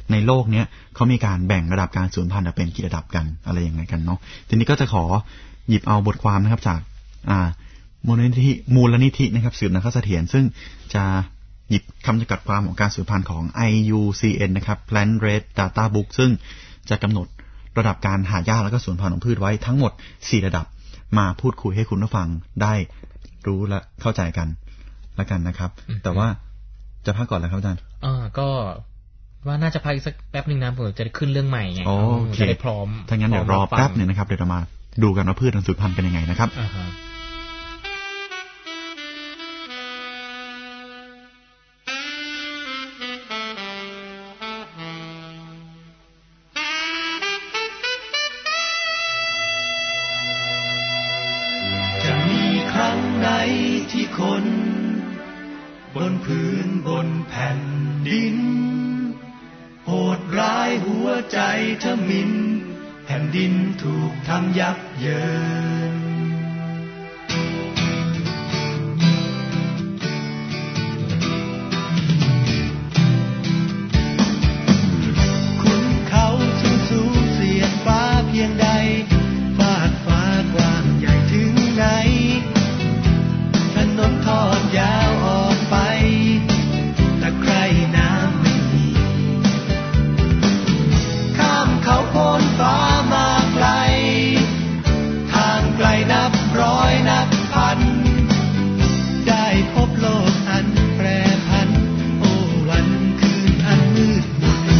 ในโลกเนี้ยเขามีการแบ่งระดับการสูญพันธุ์เป็นกี่ระดับกันอะไรยังไงกันเนาะทีนี้ก็จะขอหยิบเอาบทความนะครับจากอ่ามูลนิธิมูลนิธินะครับสืบนาคเสถียรซึ่งจะหยิบคำจำกัดความของการสูญพันธุ์ของ ไอ ยู ซี เอ็น นะครับ Plant Rate Data Book ซึ่งจะกำหนดระดับการหายากแล้วก็สูญพันธุ์ของพืชไว้ทั้งหมดสี่ระดับมาพูดคุยให้คุณผู้ฟังได้รู้และเข้าใจกันแล้วกันนะครับแต่ว่าจะพักก่อนแล้วครับอาจารย์อ่าก็ว่าน่าจะพักอีกสักแป๊บนึงนะผมจะได้ขึ้นเรื่องใหม่ไงจะได้พร้อมถ้างั้นเดี๋ยวรอแป๊บนึงนะครับเดี๋ยวเรามาดูกันว่าพืชมันสูญพันธุ์เป็นยังไงนะครับที่คนบนพื้นบนแผ่นดินโหดร้ายหัวใจทมิฬแผ่นดินถูกทำยับเยินขุนเขาสูงสูงเสียดฟ้าเพียงใดฟาดฟ้ากว้างใหญ่ถึงไหนถนนทอดยาวออกไปตะไคร่น้ำไม่มีข้ามเขาโพ้นฟ้ามาไกลทางไกลนับร้อยนับพันได้พบโลกอันแปรผันโอ้วันคืนอันมืดมน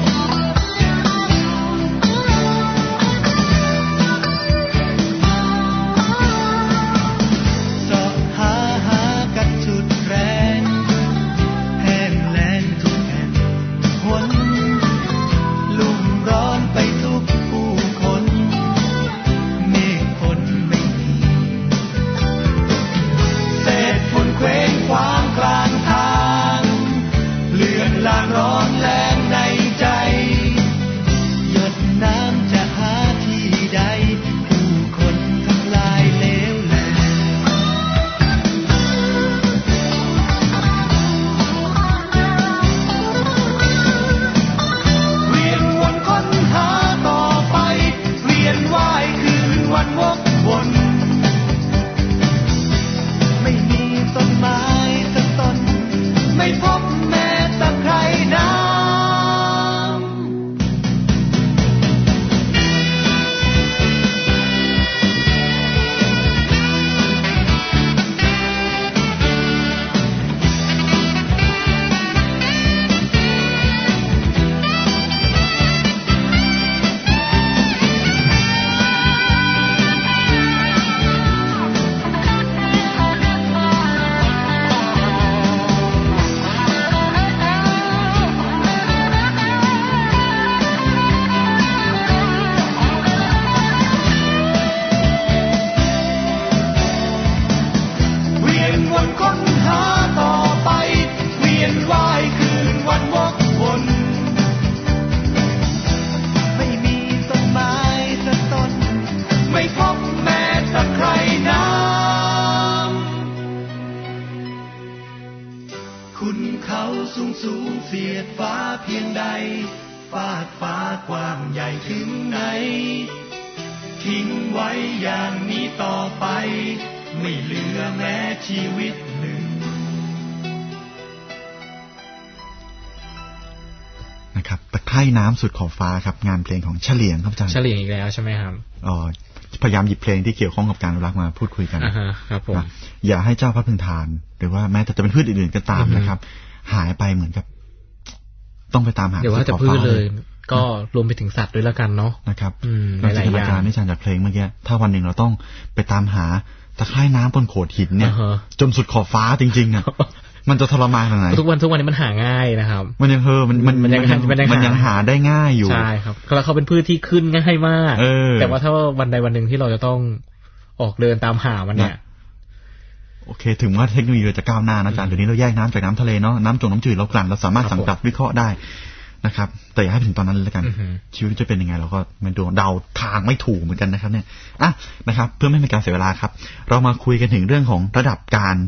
ร้อนแรงในใจหยดน้ำจะหาที่ใดผู้คนทั้งหลายเลวแลเวียนวนค้นหาต่อไปเวียนว่ายคืนวันวกวนไม่มีต้นไม้สักต้นไม่พบแม้ตะไคร่น้ำคุณเขาสูงสูงเสียดฟ้าเพียงใดฟาดฟ้ากว้างใหญ่ถึงไหนทิ้งไว้อย่างนี้ต่อไปไม่เหลือแม้ชีวิตหนึ่งนะครับตะไคร่น้ำสุดขอบฟ้าครับงานเพลงของเฉลียงครับอาจารย์เฉลียงอีกแล้วใช่ไหมครับอ๋อพยายามหยิบเพลงที่เกี่ยวข้องกับการอนุรักษ์มาพูดคุยกันอ่าฮะครับผมอย่าให้เจ้าพระพึงทานหรือว่าแม้แต่จะเป็นพืชอื่นๆก็ตามนะครับหายไปเหมือนกับต้องไปตามหาเดี๋ยวว่าจะพืชเลยก็รวมไปถึงสัตว์ด้วยแล้วกันเนาะนะครับเราจินตนาการในฉากจากเพลงเมื่อกี้ถ้าวันหนึ่งเราต้องไปตามหาตะไคร่น้ำบนโขดหินเนี่ยจนสุดขอบฟ้าจริงๆเนี่ยมันจะทรมานขนาดไหนทุกวันทุกวันนี้มันหาง่ายนะครับมันยังเฮอมันมันมันยังมันยังหาได้ง่ายอยู่ใช่ครับแล้วเขาเป็นพืชที่ขึ้นง่ายมากแต่ว่าถ้าวันใดวันหนึ่งที่เราจะต้องออกเดินตามหามันเนี่ยโอเคถึงว่าเทคโนโลยีจะก้าวหน้านะอาจารย์เดี๋ยวนี้เราแยกน้ำจากน้ำทะเลเนาะน้ำจงน้ำจืดเรากลั่นเราสามารถสังกัดวิเคราะห์ได้นะครับแต่อย่าให้ถึงตอนนั้นเลยละกันชีวิตจะเป็นยังไงเราก็มันดูเดาทางไม่ถูกเหมือนกันนะครับเนี่ยอ่ะนะครับเพื่อไม่เป็นการเสียเวลาครับเรามาคุยกันถึงเรื่องของระดับการ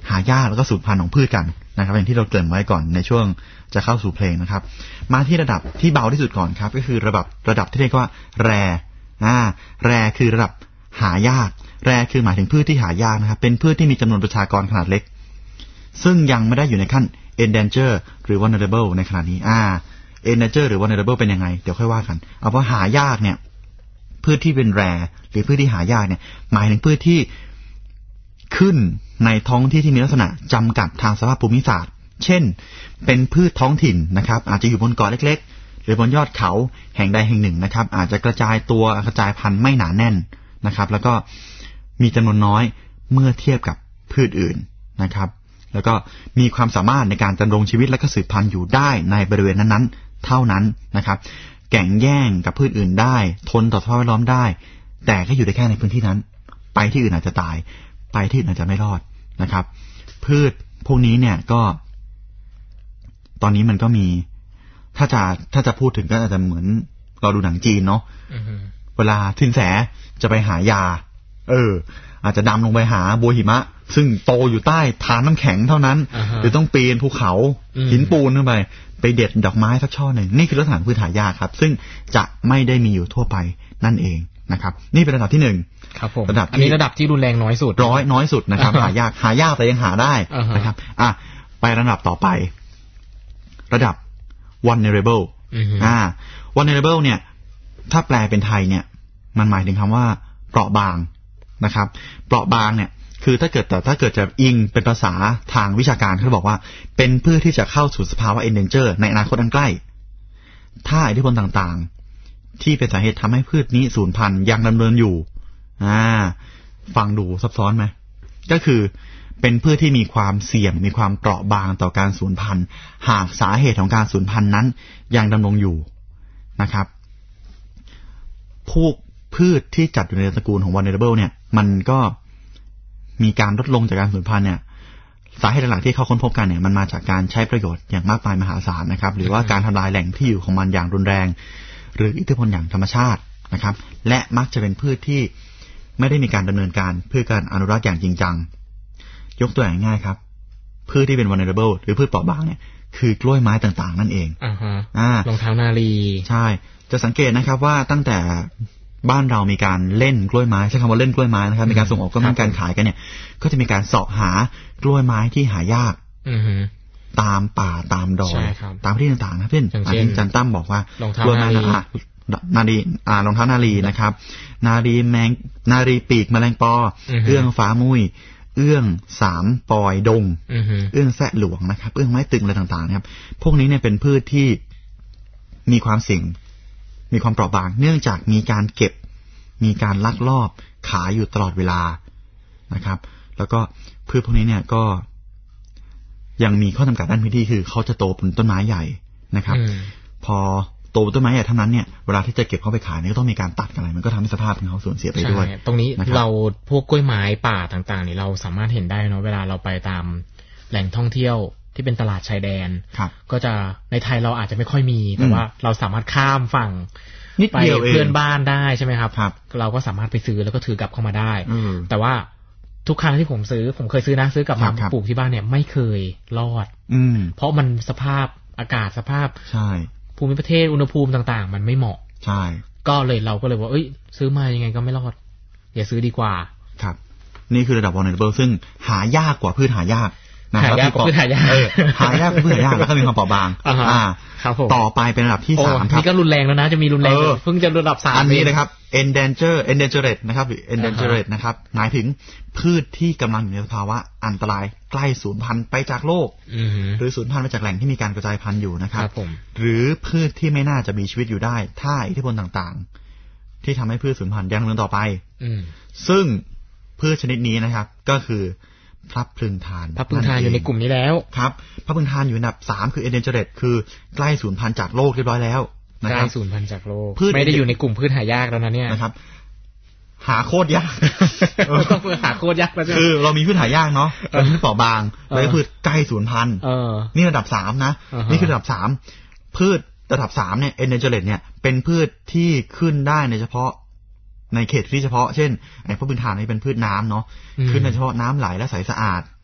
หายากแล้วก็สูญพันธุ์ของพืชกันนะครับอย่างที่เราเกริ่นไว้ก่อนในช่วงจะเข้าสู่เพลงนะครับมาที่ระดับที่เบาที่สุดก่อนครับก็คือระดับระดับที่เรียกว่าแรอ่าแรคือระดับหายากแรคือหมายถึงพืชที่หายากนะครับเป็นพืชที่มีจำนวนประชากรขนาดเล็กซึ่งยังไม่ได้อยู่ในขั้น endanger หรือ vulnerable ในขณะนี้อ่า endanger หรือ vulnerable เป็นยังไงเดี๋ยวค่อยว่ากันเอาว่าหายากเนี่ยพืชที่เป็นแรหรือพืชที่หายากเนี่ยหมายถึงพืชที่ขึ้นในท้องที่ที่มีลักษณะจำกัดทางสภาพภูมิศาสตร์เช่นเป็นพืชท้องถิ่นนะครับอาจจะอยู่บนเกาะเล็กๆหรือบนยอดเขาแห่งใดแห่งหนึ่งนะครับอาจจะกระจายตัวกระจายพันธุ์ไม่หนาแน่นนะครับแล้วก็มีจำนวนน้อยเมื่อเทียบกับพืชอื่นนะครับแล้วก็มีความสามารถในการดำรงชีวิตและก็สืบพันธุ์อยู่ได้ในบริเวณนั้นๆเท่านั้นนะครับแข่งแย่งกับพืชอื่นได้ทนต่อสภาพแวดล้อมได้แต่ก็อยู่ได้แค่ในพื้นที่นั้นไปที่อื่นอาจจะตายไปที่อื่นอาจจะไม่รอดนะครับพืชพวกนี้เนี่ยก็ตอนนี้มันก็มีถ้าจะถ้าจะพูดถึงก็อาจจะเหมือนเราดูหนังจีนเนาะ uh-huh. เวลาสินแสจะไปหายาเอออาจจะดำลงไปหาบัวหิมะซึ่งโตอยู่ใต้ฐานน้ำแข็งเท่านั้น uh-huh. หรือต้องปีนภูเขา uh-huh. หินปูนขึ้นไปไปเด็ดดอกไม้สักช่อหนึ่งนี่คือลักษณะพืชหายากครับซึ่งจะไม่ได้มีอยู่ทั่วไปนั่นเองนะครับนี่เป็นระดับที่หนึ่งครับผมระดับอันนี้ระดับที่รุนแรงน้อยสุดร้อยน้อยสุดนะครับ หายากหายากแต่ยังหาได้ uh-huh. นะครับอ่ะไประดับต่อไประดับ vulnerable อ่า vulnerable เนี่ยถ้าแปลเป็นไทยเนี่ยมันหมายถึงคำว่าเปราะบางนะครับเปราะบางเนี่ยคือถ้าเกิดแต่ถ้าเกิดจะอิงเป็นภาษาทางวิชาการเขาบอกว่าเป็นเพื่อที่จะเข้าสู่สภาวะ endanger ในอนาคตอันใกล้ถ้าอิทธิพลต่างๆที่เป็นสาเหตุทำให้พืชนี้สูญพันธุ์ยังดำเนินอยู่อ่าฟังดูซับซ้อนไหมก็คือเป็นพืชที่มีความเสี่ยงมีความเปราะบางต่อการสูญพันธุ์หากสาเหตุของการสูญพันธุ์นั้นยังดำรงอยู่นะครับพวกพืชที่จัดอยู่ในตระกูลของ vulnerable เนี่ยมันก็มีการลดลงจากการสูญพันธุ์เนี่ยสาเหตุหลักที่เขาค้นพบกันเนี่ยมันมาจากการใช้ประโยชน์อย่างมากมายมหาศาลนะครับหรือว่าการทำลายแหล่งที่อยู่ของมันอย่างรุนแรงหรืออิทธิพลอย่างธรรมชาตินะครับและมักจะเป็นพืชที่ไม่ได้มีการดำเนินการเพื่อการอนุรักษ์อย่างจริงจังยกตัวอย่างง่ายครับพืชที่เป็น vulnerable หรือพืชเปราะบางเนี่ยคือกล้วยไม้ต่างๆนั่นเองอ่าฮะอ่ารองเท้านาลีใช่จะสังเกตนะครับว่าตั้งแต่บ้านเรามีการเล่นกล้วยไม้ใช้คำว่าเล่นกล้วยไม้นะครับมีการส่งออกก็มีการขายกันเนี่ยก็จะมีการเสาะหากล้วยไม้ที่หายากตามป่าตามดอยตามที่ต่างๆนะเช่นอาจารย์จันตั้มบอกว่ากล้วยไม้นาลีอ่ารองเท้านาลีนะครับนาลีแมงนาลีปีกแมลงปอเอื้องฟ้ามุ้ยเอื้องสามปอยดงเอื้องแสะหลวงนะครับเอื้องไม้ตึงอะไรต่างๆนะครับพวกนี้เนี่ยเป็นพืชที่มีความเสี่ยงมีความเปราะบางเนื่องจากมีการเก็บมีการลักลอบขายอยู่ตลอดเวลานะครับแล้วก็พืชพวกนี้เนี่ยก็ยังมีข้อจำกัดด้านพื้นที่คือเขาจะโตเป็นต้นไม้ใหญ่นะครับพอโตเป็นต้นไม้ใหญ่เท่านั้นเนี่ยเวลาที่จะเก็บเข้าไปขายเนี่ยก็ต้องมีการตัดกันอะไรมันก็ทำให้สภาพของเขาสูญเสียไปด้วยตรงนี้เราพวกกล้วยไม้ป่าต่างๆนี่เราสามารถเห็นได้เนาะเวลาเราไปตามแหล่งท่องเที่ยวที่เป็นตลาดชายแดนก็จะในไทยเราอาจจะไม่ค่อยมีแต่ว่าเราสามารถข้ามฝั่งไปเพื่อนบ้านได้ใช่ไหมครับเราก็สามารถไปซื้อแล้วก็ถือกลับเข้ามาได้แต่ว่าทุกครั้งที่ผมซื้อผมเคยซื้อนะซื้อกลับมาปลูกที่บ้านเนี่ยไม่เคยรอดเพราะมันสภาพอากาศสภาพภูมิประเทศอุณหภูมิต่างๆมันไม่เหมาะใช่ก็เลยเราก็เลยว่าเอ้ยซื้อมายังไงก็ไม่รอดอย่าซื้อดีกว่าครับนี่คือระดับ vulnerable ซึ่งหายากกว่าพืชหายากหายากกว่าพืชหายากหายากกว่าพืชหายากแล้วก็มีความเปราะบางอ่าต่อไปเป็นระดับที่สามครับนี่ก็รุนแรงแล้วนะจะมีรุนแรงเพิ่งจะระดับสามอันนี้นะครับ endanger endangered นะครับหรือ endangered นะครับหมายถึงพืชที่กำลังอยู่ในสภาวะอันตรายใกล้สูญพันธุ์ไปจากโลกหรือสูญพันธุ์ไปจากแหล่งที่มีการกระจายพันธุ์อยู่นะครับหรือพืชที่ไม่น่าจะมีชีวิตอยู่ได้ถ้าอิทธิพลต่างๆที่ทำให้พืชสูญพันธุ์ยังดำเนินต่อไปซึ่งพืชชนิดนี้นะครับก็คือพลับพลึงทานพลับพลึงทานอยู่ในกลุ่มนี้แล้วครับพลับพลึงทานอยู่อันดับสามคือ endangered คือใกล้สูญพันธุ์จากโลกเรียบร้อยแล้วใกล้สูญพันธุ์จากโลกไม่ได้อยู่ในกลุ่มพืชหายากแล้วนะเนี่ยนะครับหาโคตรยากต้องหาโคตรยากแล้วคือเรามีพืชหายากเนาะเป็นพืชเปราะบางแล้วก็พืชใกล้สูญพันธุ์นี่ระดับสามนะนี่คือระดับสามพืชระดับสามเนี่ย endangered เนี่ยเป็นพืชที่ขึ้นได้ในเฉพาะในเขตที่เฉพาะเช่นไอ้พวกพืชทานนี่เป็นพืชน้ำเนาะขึ้นในเฉพาะน้ำไหลและใสสะอาด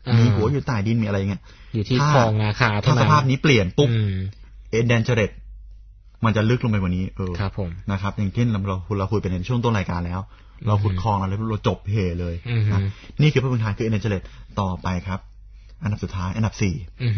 มีหัวอยู่ใต้ดินมีอะไรเงี้ยอยู่ที่คลองนาคาถ้าสภาพนี้เปลี่ยนปุ๊บเอเดนเจเรตมันจะลึกลงไปกว่านี้เออครับผมนะครับอย่างเช่นเราเราเราคุยไปในช่วงต้นรายการแล้วเราขุดคลองเราเราจบเพเลยนะนี่คือพระพุทธทานคือเอเดนเจเรตต่อไปครับอันดับสุดท้ายอันดับสี่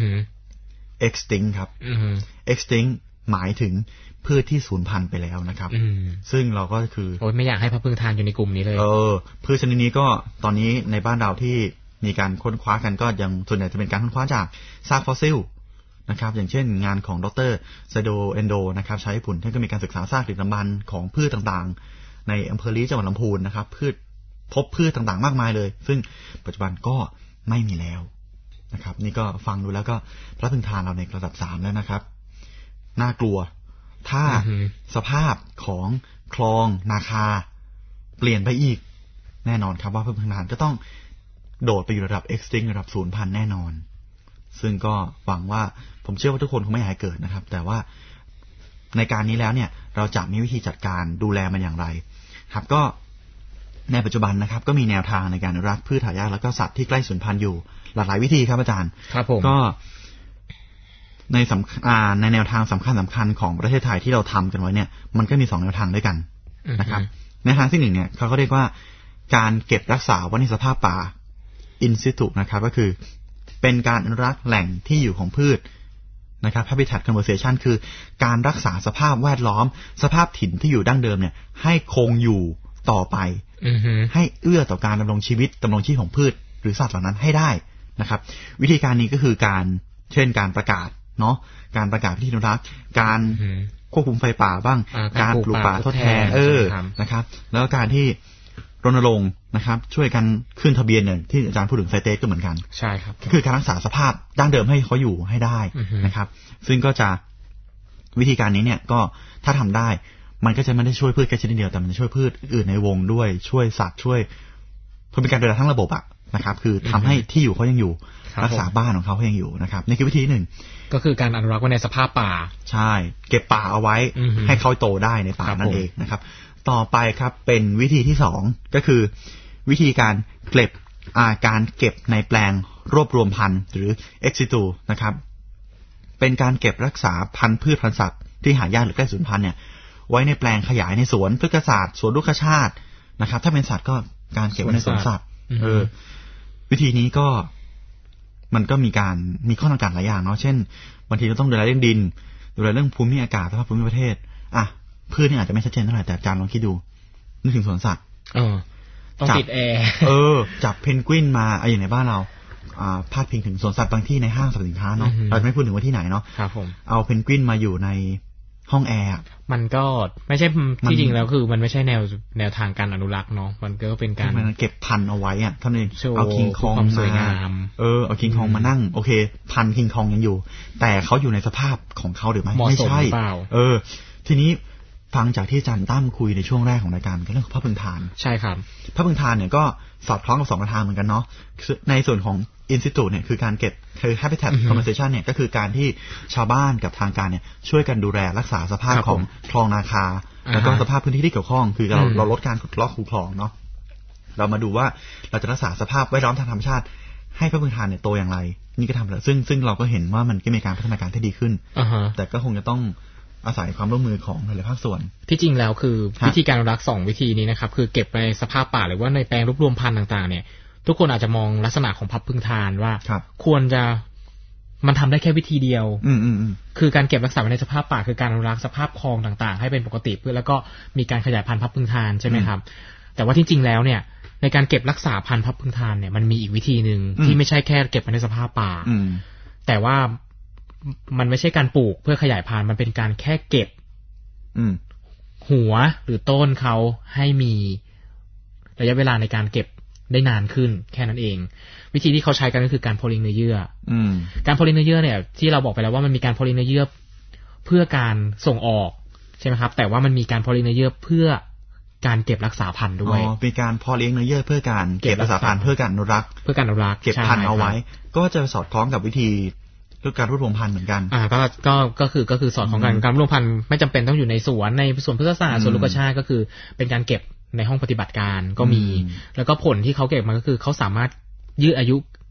extinct ครับ extinct หมายถึงพืชที่สูญพันธุ์ไปแล้วนะครับซึ่งเราก็คือโอ๊ยไม่อยากให้พระพึ่งทานอยู่ในกลุ่มนี้เลยเออพืชชนิดนี้ก็ตอนนี้ในบ้านเราที่มีการค้นคว้ากันก็ยังส่วนใหญ่จะเป็นการค้นคว้าจากซากฟอสซิลนะครับอย่างเช่นงานของดร.ไซโดเอนโดนะครับชาวญี่ปุ่นท่านก็มีการศึกษาซากดึกดำบรรพ์ของพืชต่างๆในอำเภอลีจังหวัดลำพูนนะครับพืชพบพืชต่างๆมากมายเลยซึ่งปัจจุบันก็ไม่มีแล้วนะครับนี่ก็ฟังดูแล้วก็พระพึ่งทานเราในระดับสามแล้วนะครับน่ากลัวถ้าสภาพของคลองนาคาเปลี่ยนไปอีกแน่นอนครับว่าพระพึ่งทานก็ต้องโดดไปอยู่ระดับ extinct ระดับศูนย์พันแน่นอนซึ่งก็หวังว่าผมเชื่อว่าทุกคนคงไม่อยากให้เกิดนะครับแต่ว่าในการนี้แล้วเนี่ยเราจะมีวิธีจัดการดูแลมันอย่างไรครับก็ในปัจจุบันนะครับก็มีแนวทางในการอนุรักษ์พืชหายากแล้วก็สัตว์ที่ใกล้สูญพันธุ์อยู่หลากหลายวิธีครับอาจารย์ครับผมก็ในสำในแนวทางสำคัญสำคัญของประเทศไทยที่เราทำกันไว้เนี่ยมันก็มีสองแนวทางด้วยกันนะครับในทางที่หนึ่งเนี่ยเขาก็เรียกว่าการเก็บรักษาไว้ในสภาพป่า in situ นะครับก็คือเป็นการอนุรักษ์แหล่งที่อยู่ของพืชนะครับ habitat conservation คือการรักษาสภาพแวดล้อมสภาพถิ่นที่อยู่ดั้งเดิมเนี่ยให้คงอยู่ต่อไปให้เอื้อต่อการดำรงชีวิตดำรงชีพของพืชหรือสัตว์เหล่านั้นให้ได้นะครับวิธีการนี้ก็คือการเช่นการประกาศเนาะการประกาศพิธีอนุรักษ์การควบคุมไฟป่าบ้างการปลูกป่าทดแทนเออนะครับแล้วก็การที่รณรงค์นะครับช่วยกันขึ้นทะเบียนอย่างที่อาจารย์พูดถึงไซเตสก็เหมือนกันใช่ครับก็คือการรักษาสภาพดั้งเดิมให้เขาอยู่ให้ได้นะครับซึ่งก็จะวิธีการนี้เนี่ยก็ถ้าทำได้มันก็จะไม่ได้ช่วยพืชแค่ชนิดเดียวแต่มันจะช่วยพืชอื่นในวงด้วยช่วยสัตว์ช่วยเพื่อเป็นการดูแลทั้งระบบอะนะครับคือทำให้ที่อยู่เขายังอยู่รักษาบ้านของเขาเขายังอยู่นะครับนี่คือวิธีหนึ่งก็คือการอนุรักษ์ไว้ในสภาพป่าใช่เก็บป่าเอาไว้ให้เขาโตได้ในป่านั่นเองนะครับต่อไปครับเป็นวิธีที่สองก็คือวิธีการเก็บอาการเก็บในแปลงรวบรวมพันธุ์หรือ ex situ นะครับเป็นการเก็บรักษาพันธุ์พืชพันธุ์สัตว์ที่หายากหรือใกล้สูญพันธุ์เนี่ยไว้ในแปลงขยายในสวนพฤกษศาสตร์สวนลูกชาตินะครับถ้าเป็นสัตว์ก็การเก็บไว้ในสวนสัตว์เออวิธีนี้ก็มันก็มีการมีข้อจำกัดหลายอย่างเนาะเช่นบางทีเราต้องดูแลเรื่องดินดูแลเรื่องภูมิอากาศสภาพภูมิประเทศอ่ะพืชนี่อาจจะไม่ชัดเจนเท่าไหร่แต่อาจารย์ลองคิดดูนึกถึงสวนสัตว์เออต้องติดแอร์เออจับเพนกวินมาไอ้อย่างในบ้านเราอ่าพาดพิงถึงสวนสัตว์บางที่ในห้างสรรพสินค้าเนาะเราไม่พูดถึงว่าที่ไหนเนาะครับผมเอาเพนกวินมาอยู่ในห้องแอร์มันก็ไม่ใช่ที่จริงแล้วคือมันไม่ใช่แนวแนวทางการอนุรักษ์เนาะมันก็เป็นการเก็บพันธุ์เอาไว้อ่ะท่านเองเอาคิงคองมาเออเอาคิงคองมานั่งโอเคพันธุ์คิงคองยังอยู่แต่เขาอยู่ในสภาพของเขาหรือไม่ไม่ใช่เออทีนี้ฟังจากที่อาจารย์ตั้มคุยในช่วงแรกของรายการก็เรื่องของพระพึ่งทานใช่ครับพระพึ่งทานเนี่ยก็สอดคล้องกับสองทางเหมือนกันเนาะในส่วนของ in situ เนี่ยคือการเก็บคือ habitat conservation เนี่ยก็คือการที่ชาวบ้านกับทางการเนี่ยช่วยกันดูแลรักษาสภาพของคลองนาคาแล้วก็สภาพพื้นที่ที่เกี่ยวข้องคือเราเราลดการขุดลอกคูคลองเนาะเรามาดูว่าเราจะรักษาสภาพแวดล้อมทางธรรมชาติให้พระพึ่งทานเนี่ยโตอย่างไรนี่ก็ทำแล้วซึ่งซึ่งเราก็เห็นว่ามันก็มีการพัฒนาการที่ดีขึ้นแต่ก็คงจะต้องอาศัยความร่วมมือของหลายภาคส่วนที่จริงแล้วคือวิธีการอนุรักษ์สองวิธีนี้นะครับคือเก็บในสภาพป่าหรือว่าในแปลงรวบรวมพันธุ์ต่างๆเนี่ยทุกคนอาจจะมองลักษณะของพระพึ่งทานว่าควรจะมันทำได้แค่วิธีเดียวคือการเก็บรักษาไว้ในสภาพป่าคือการอนุรักษ์สภาพคลองต่างๆให้เป็นปกติเพื่อแล้วก็มีการขยายพันธุ์พระพึ่งทานใช่ไหมครับแต่ว่าที่จริงแล้วเนี่ยในการเก็บรักษาพันธุ์พระพึ่งทานเนี่ยมันมีอีกวิธีนึงที่ไม่ใช่แค่เก็บไว้ในสภาพป่าแต่ว่ามันไม่ใช่การปลูกเพื่อขยายพันธุ์มันเป็นการแค่เก็บหัวหรือต้นเขาให้มีระยะเวลาในการเก็บได้นานขึ้นแค่นั้นเองวิธีที่เขาใช้กันก็คือการโพลิงเนื้อเยื่อการโพลิงเนื้อเยื่อเนี่ยที่เราบอกไปแล้วว่ามันมีการโพลิงเนื้อเยื่อเพื่อการส่งออกใช่ไหมครับแต่ว่ามันมีการโพลิงเนื้อเยื่อเพื่อการเก็บรักษาพันธุ์ด้วยอ๋อเป็นการเพาะเลี้ยงเนื้อเยื่อเพื่อการเก็บรักษาพันธุ์เพื่อการอนุรักษ์เพื่อการอนุรักษ์เก็บพันธุ์เอาไว้ก็จะสอดคล้องกับวิธีเรื่องการรวบรวมพันธุ์เหมือนกันอ่าก็ก็ก็คือก็คือสอดคล้องกันการรวบรวมพันธุ์ไม่จำเป็นต้องอยู่ในสวนในสวนพฤกษศาสตร์สวนลูกชาติก็คือเป็นการเก็บในห้องปฏิบัติการก็มีแล้วก็ผลที่เขาเก็บมาก็คือเขาสามารถยืดอายุ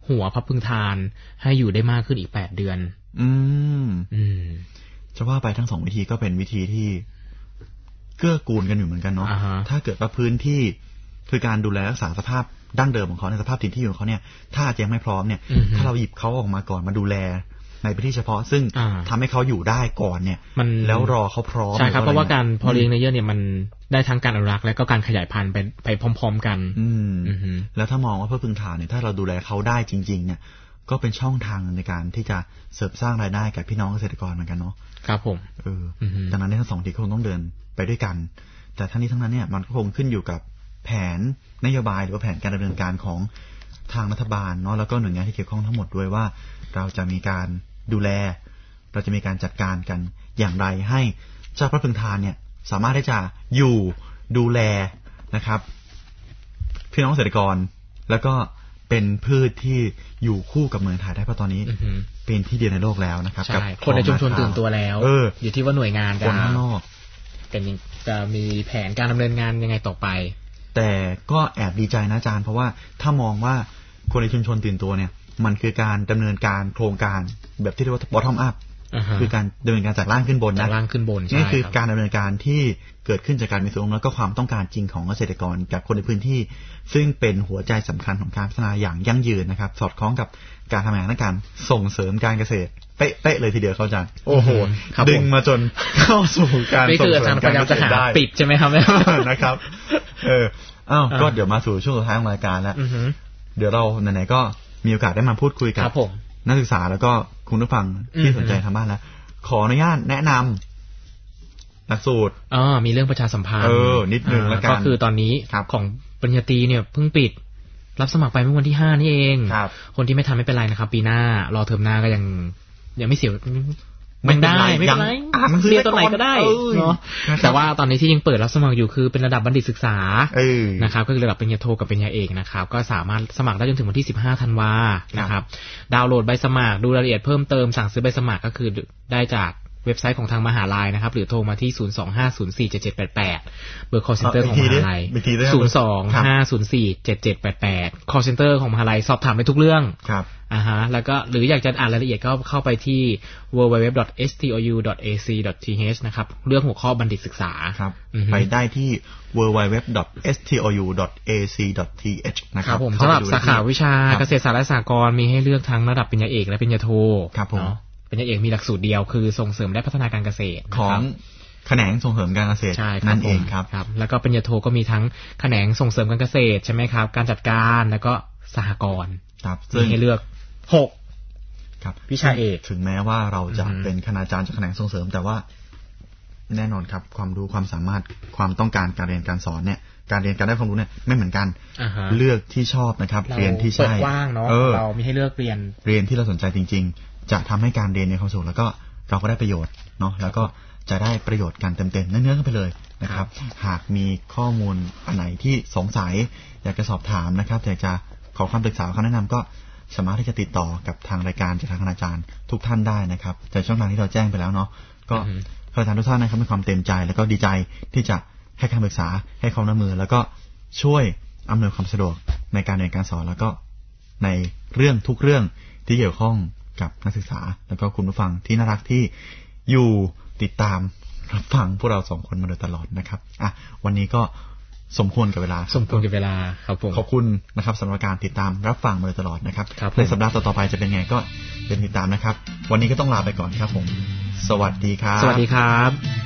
หัวพระพึงทานให้อยู่ได้มากขึ้นอีกแปดเดือนอืมอืมจะว่าไปทั้งสองวิธีก็เป็นวิธีที่เกื้อกูลกันอยู่เหมือนกันเนาะ uh-huh. ถ้าเกิดว่าพื้นที่คือการดูแลรักษาสภาพดั้งเดิมของเขาในสภาพถิ่นที่อยู่ของเขาเนี่ยถ้ายังไม่พร้อมเนี่ย uh-huh. ถ้าเราหยิบเขาออกมาก่อนมาดูแลในพื้นที่เฉพาะซึ่ง uh-huh. ทำให้เขาอยู่ได้ก่อนเนี่ยแล้วรอเขาพร้อมใช่ครับเพราะว่าการพอเลี้ยงในเยื่อเนี่ยมันได้ทั้งการอนุรักษ์และก็การขยายพันธุ์ไปไปพร้อมๆกันอืม uh-huh. แล้วถ้ามองว่าพระพึงทานเนี่ยถ้าเราดูแลเขาได้จริงๆเนี่ยก็เป็นช่องทางในการที่จะเสริมสร้างรายได้กับพี่น้องเกษตรกรเหมือนกันเนาะครับผมเออดังนั้นทั้งสองทีคงต้องเดินไปด้วยกันแต่ทั้งนี้ทั้งนั้นเนี่ยมันก็คงขึ้นอยู่กับแผนนโยบายหรือว่าแผนการดำเนินการของทางรัฐบาลเนาะแล้วก็หน่วยงานที่เกี่ยวข้องทั้งหมดด้วยว่าเราจะมีการดูแลเราจะมีการจัดการกันอย่างไรให้เจ้าพระพึงทานเนี่ยสามารถที่จะอยู่ดูแลนะครับพี่น้องเกษตรกรแล้วก็เป็นพืชที่อยู่คู่กับเมืองไทยได้เพราะตอนนี้เป็นที่เดียวในโลกแล้วนะครับกับคนในชุมชนตื่นตัวแล้วเอออยู่ที่ว่าหน่วยงานจะคนข้างนอกเป็นจะมีแผนการดำเนินงานยังไงต่อไปแต่ก็แอบดีใจนะอาจารย์เพราะว่าถ้ามองว่าคนในชุมชนตื่นตัวเนี่ยมันคือการดำเนินการโครงการแบบที่เรียกว่า bottom up คือการดำเนินการจากล่างขึ้นบนนะล่างขึ้นบนนี่คือการดำเนินการที่เกิดขึ้นจากการมีส่วนร่วมแล้วก็ความต้องการจริงของเกษตรกรกับคนในพื้นที่ซึ่งเป็นหัวใจสำคัญของการพัฒนาอย่างยั่งยืนนะครับสอดคล้องกับการทำงานในการส่งเสริมการเกษตรเป๊ะๆเลยทีเดียวเข้าใจโอ้โหดึงมาจนเข้าสู่การส่งเสริมการเกษตรได้ปิดใช่ไหมครับนะครับเอออ้าวก็เดี๋ยวมาสู่ช่วงสุดท้ายของรายการแล้วเดี๋ยวเราไหนๆก็มีโอกาสได้มาพูดคุยกับนักศึกษาแล้วก็คุณผู้ฟังที่สนใจทางบ้านแล้วขออนุญาตแนะนำหลักสูตรอ๋อมีเรื่องประชาสัมพันธ์เออนิดนึงแล้วกันก็คือตอนนี้ของปริญญาตรีเนี่ยเพิ่งปิดรับสมัครไปเมื่อวันที่ห้านี่เองคนที่ไม่ทันไม่เป็นไรนะครับปีหน้ารอเทอมหน้าก็ยังยังไม่เสียมันได้ไม่เป็นไรเรียนตอนไหนก็ได้เนาะแต่ว่าตอนนี้ที่ยังเปิดรับสมัครอยู่คือเป็นระดับบัณฑิตศึกษานะครับก็คือระดับปริญญาโทกับปริญญาเอกนะครับก็สามารถสมัครได้จนถึงวันที่สิบห้าธันวานะครับดาวน์โหลดใบสมัครดูรายละเอียดเพิ่มเติมสั่งซื้อใบสมัครก็คือได้จากเว็บไซต์ของทางมหาลัยนะครับหรือโทรมาที่ศูนย์ สอง ห้า ศูนย์ สี่ เจ็ด เจ็ด แปด แปดเบอร์ call center ของมหาลัยศูนย์ สอง ห้า ศูนย์ สี่ เจ็ด เจ็ด แปด แปด call center ของมหาลัยสอบถามได้ทุกเรื่องครับอ่าฮะแล้วก็หรืออยากจะอ่านรายละเอียดก็เข้าไปที่ ดับเบิลยู ดับเบิลยู ดับเบิลยู ดอท เอส ที โอ ยู ดอท เอ ซี ดอท ที เอช นะครับเรื่องหัวข้อบัณฑิตศึกษาครับไปได้ที่ ดับเบิลยู ดับเบิลยู ดับเบิลยู ดอท เอส ที โอ ยู ดอท เอ ซี ดอท ที เอช นะครับผมสำหรับสาขาวิชาเกษตรศาสตร์และสหกรณ์มีให้เลือกทั้งระดับปริญญาเอกและปริญญาโทครับผมปริญญาเอกมีหลักสูตรเดียวคือส่งเสริมและพัฒนาการเกษตรของแขนงส่งเสริมการเกษตรนั่นเองครับครับแล้วก็ปริญญาโทก็มีทั้งแขนงส่งเสริมการเกษตรใช่ไหมครับการจัดการแล้วก็สหกรณ์ครับซึ่งให้เลือกหกครับวิชาเอกถึงแม้ว่าเราจะเป็นคณาจารย์จากแขนงส่งเสริมแต่ว่าแน่นอนครับความรู้ความสามารถความต้องการการเรียนการสอนเนี่ยการเรียนการได้ความรู้เนี่ยไม่เหมือนกันเลือกที่ชอบนะครับเรียนที่ใช่ว่างเนาะเรามีให้เลือกเรียนเรียนที่เราสนใจจริงๆจะทำให้การเรียนในความสุขแล้วก็เราก็ได้ประโยชน์เนาะแล้วก็จะได้ประโยชน์กันเต็มๆเนื้อๆกันไปเลยนะครับหากมีข้อมูลอันไหนที่สงสัยอยากจะสอบถามนะครับอยากจะขอคำปรึกษาคำแนะนำก็สามารถที่จะติดต่อกับทางรายการจากทางคณาจารย์ทุกท่านได้นะครับจากช่องทางที่เราแจ้งไปแล้วเนาะก็คณาจารย์ทุกท่านนะครับมีความเต็มใจแล้วก็ดีใจที่จะให้คำปรึกษาให้ความร่วมมือแล้วก็ช่วยอำนวยความสะดวกในการเรียนการสอนแล้วก็ในเรื่องทุกเรื่องที่เกี่ยวข้องกับนักศึกษาแล้วก็คุณผู้ฟังที่น่ารักที่อยู่ติดตามรับฟังพวกเราสองคนมาโดยตลอดนะครับอ่ะวันนี้ก็สมควรกับเวลาสมควรกับเวลาครับผมขอบคุณนะครับสำหรับการติดตามรับฟังมาโดยตลอดนะครับในสัปดาห์ต่อๆไปจะเป็นไงก็เดี๋ยวติดตามนะครับวันนี้ก็ต้องลาไปก่อนครับผมสวัสดีครับสวัสดีครับ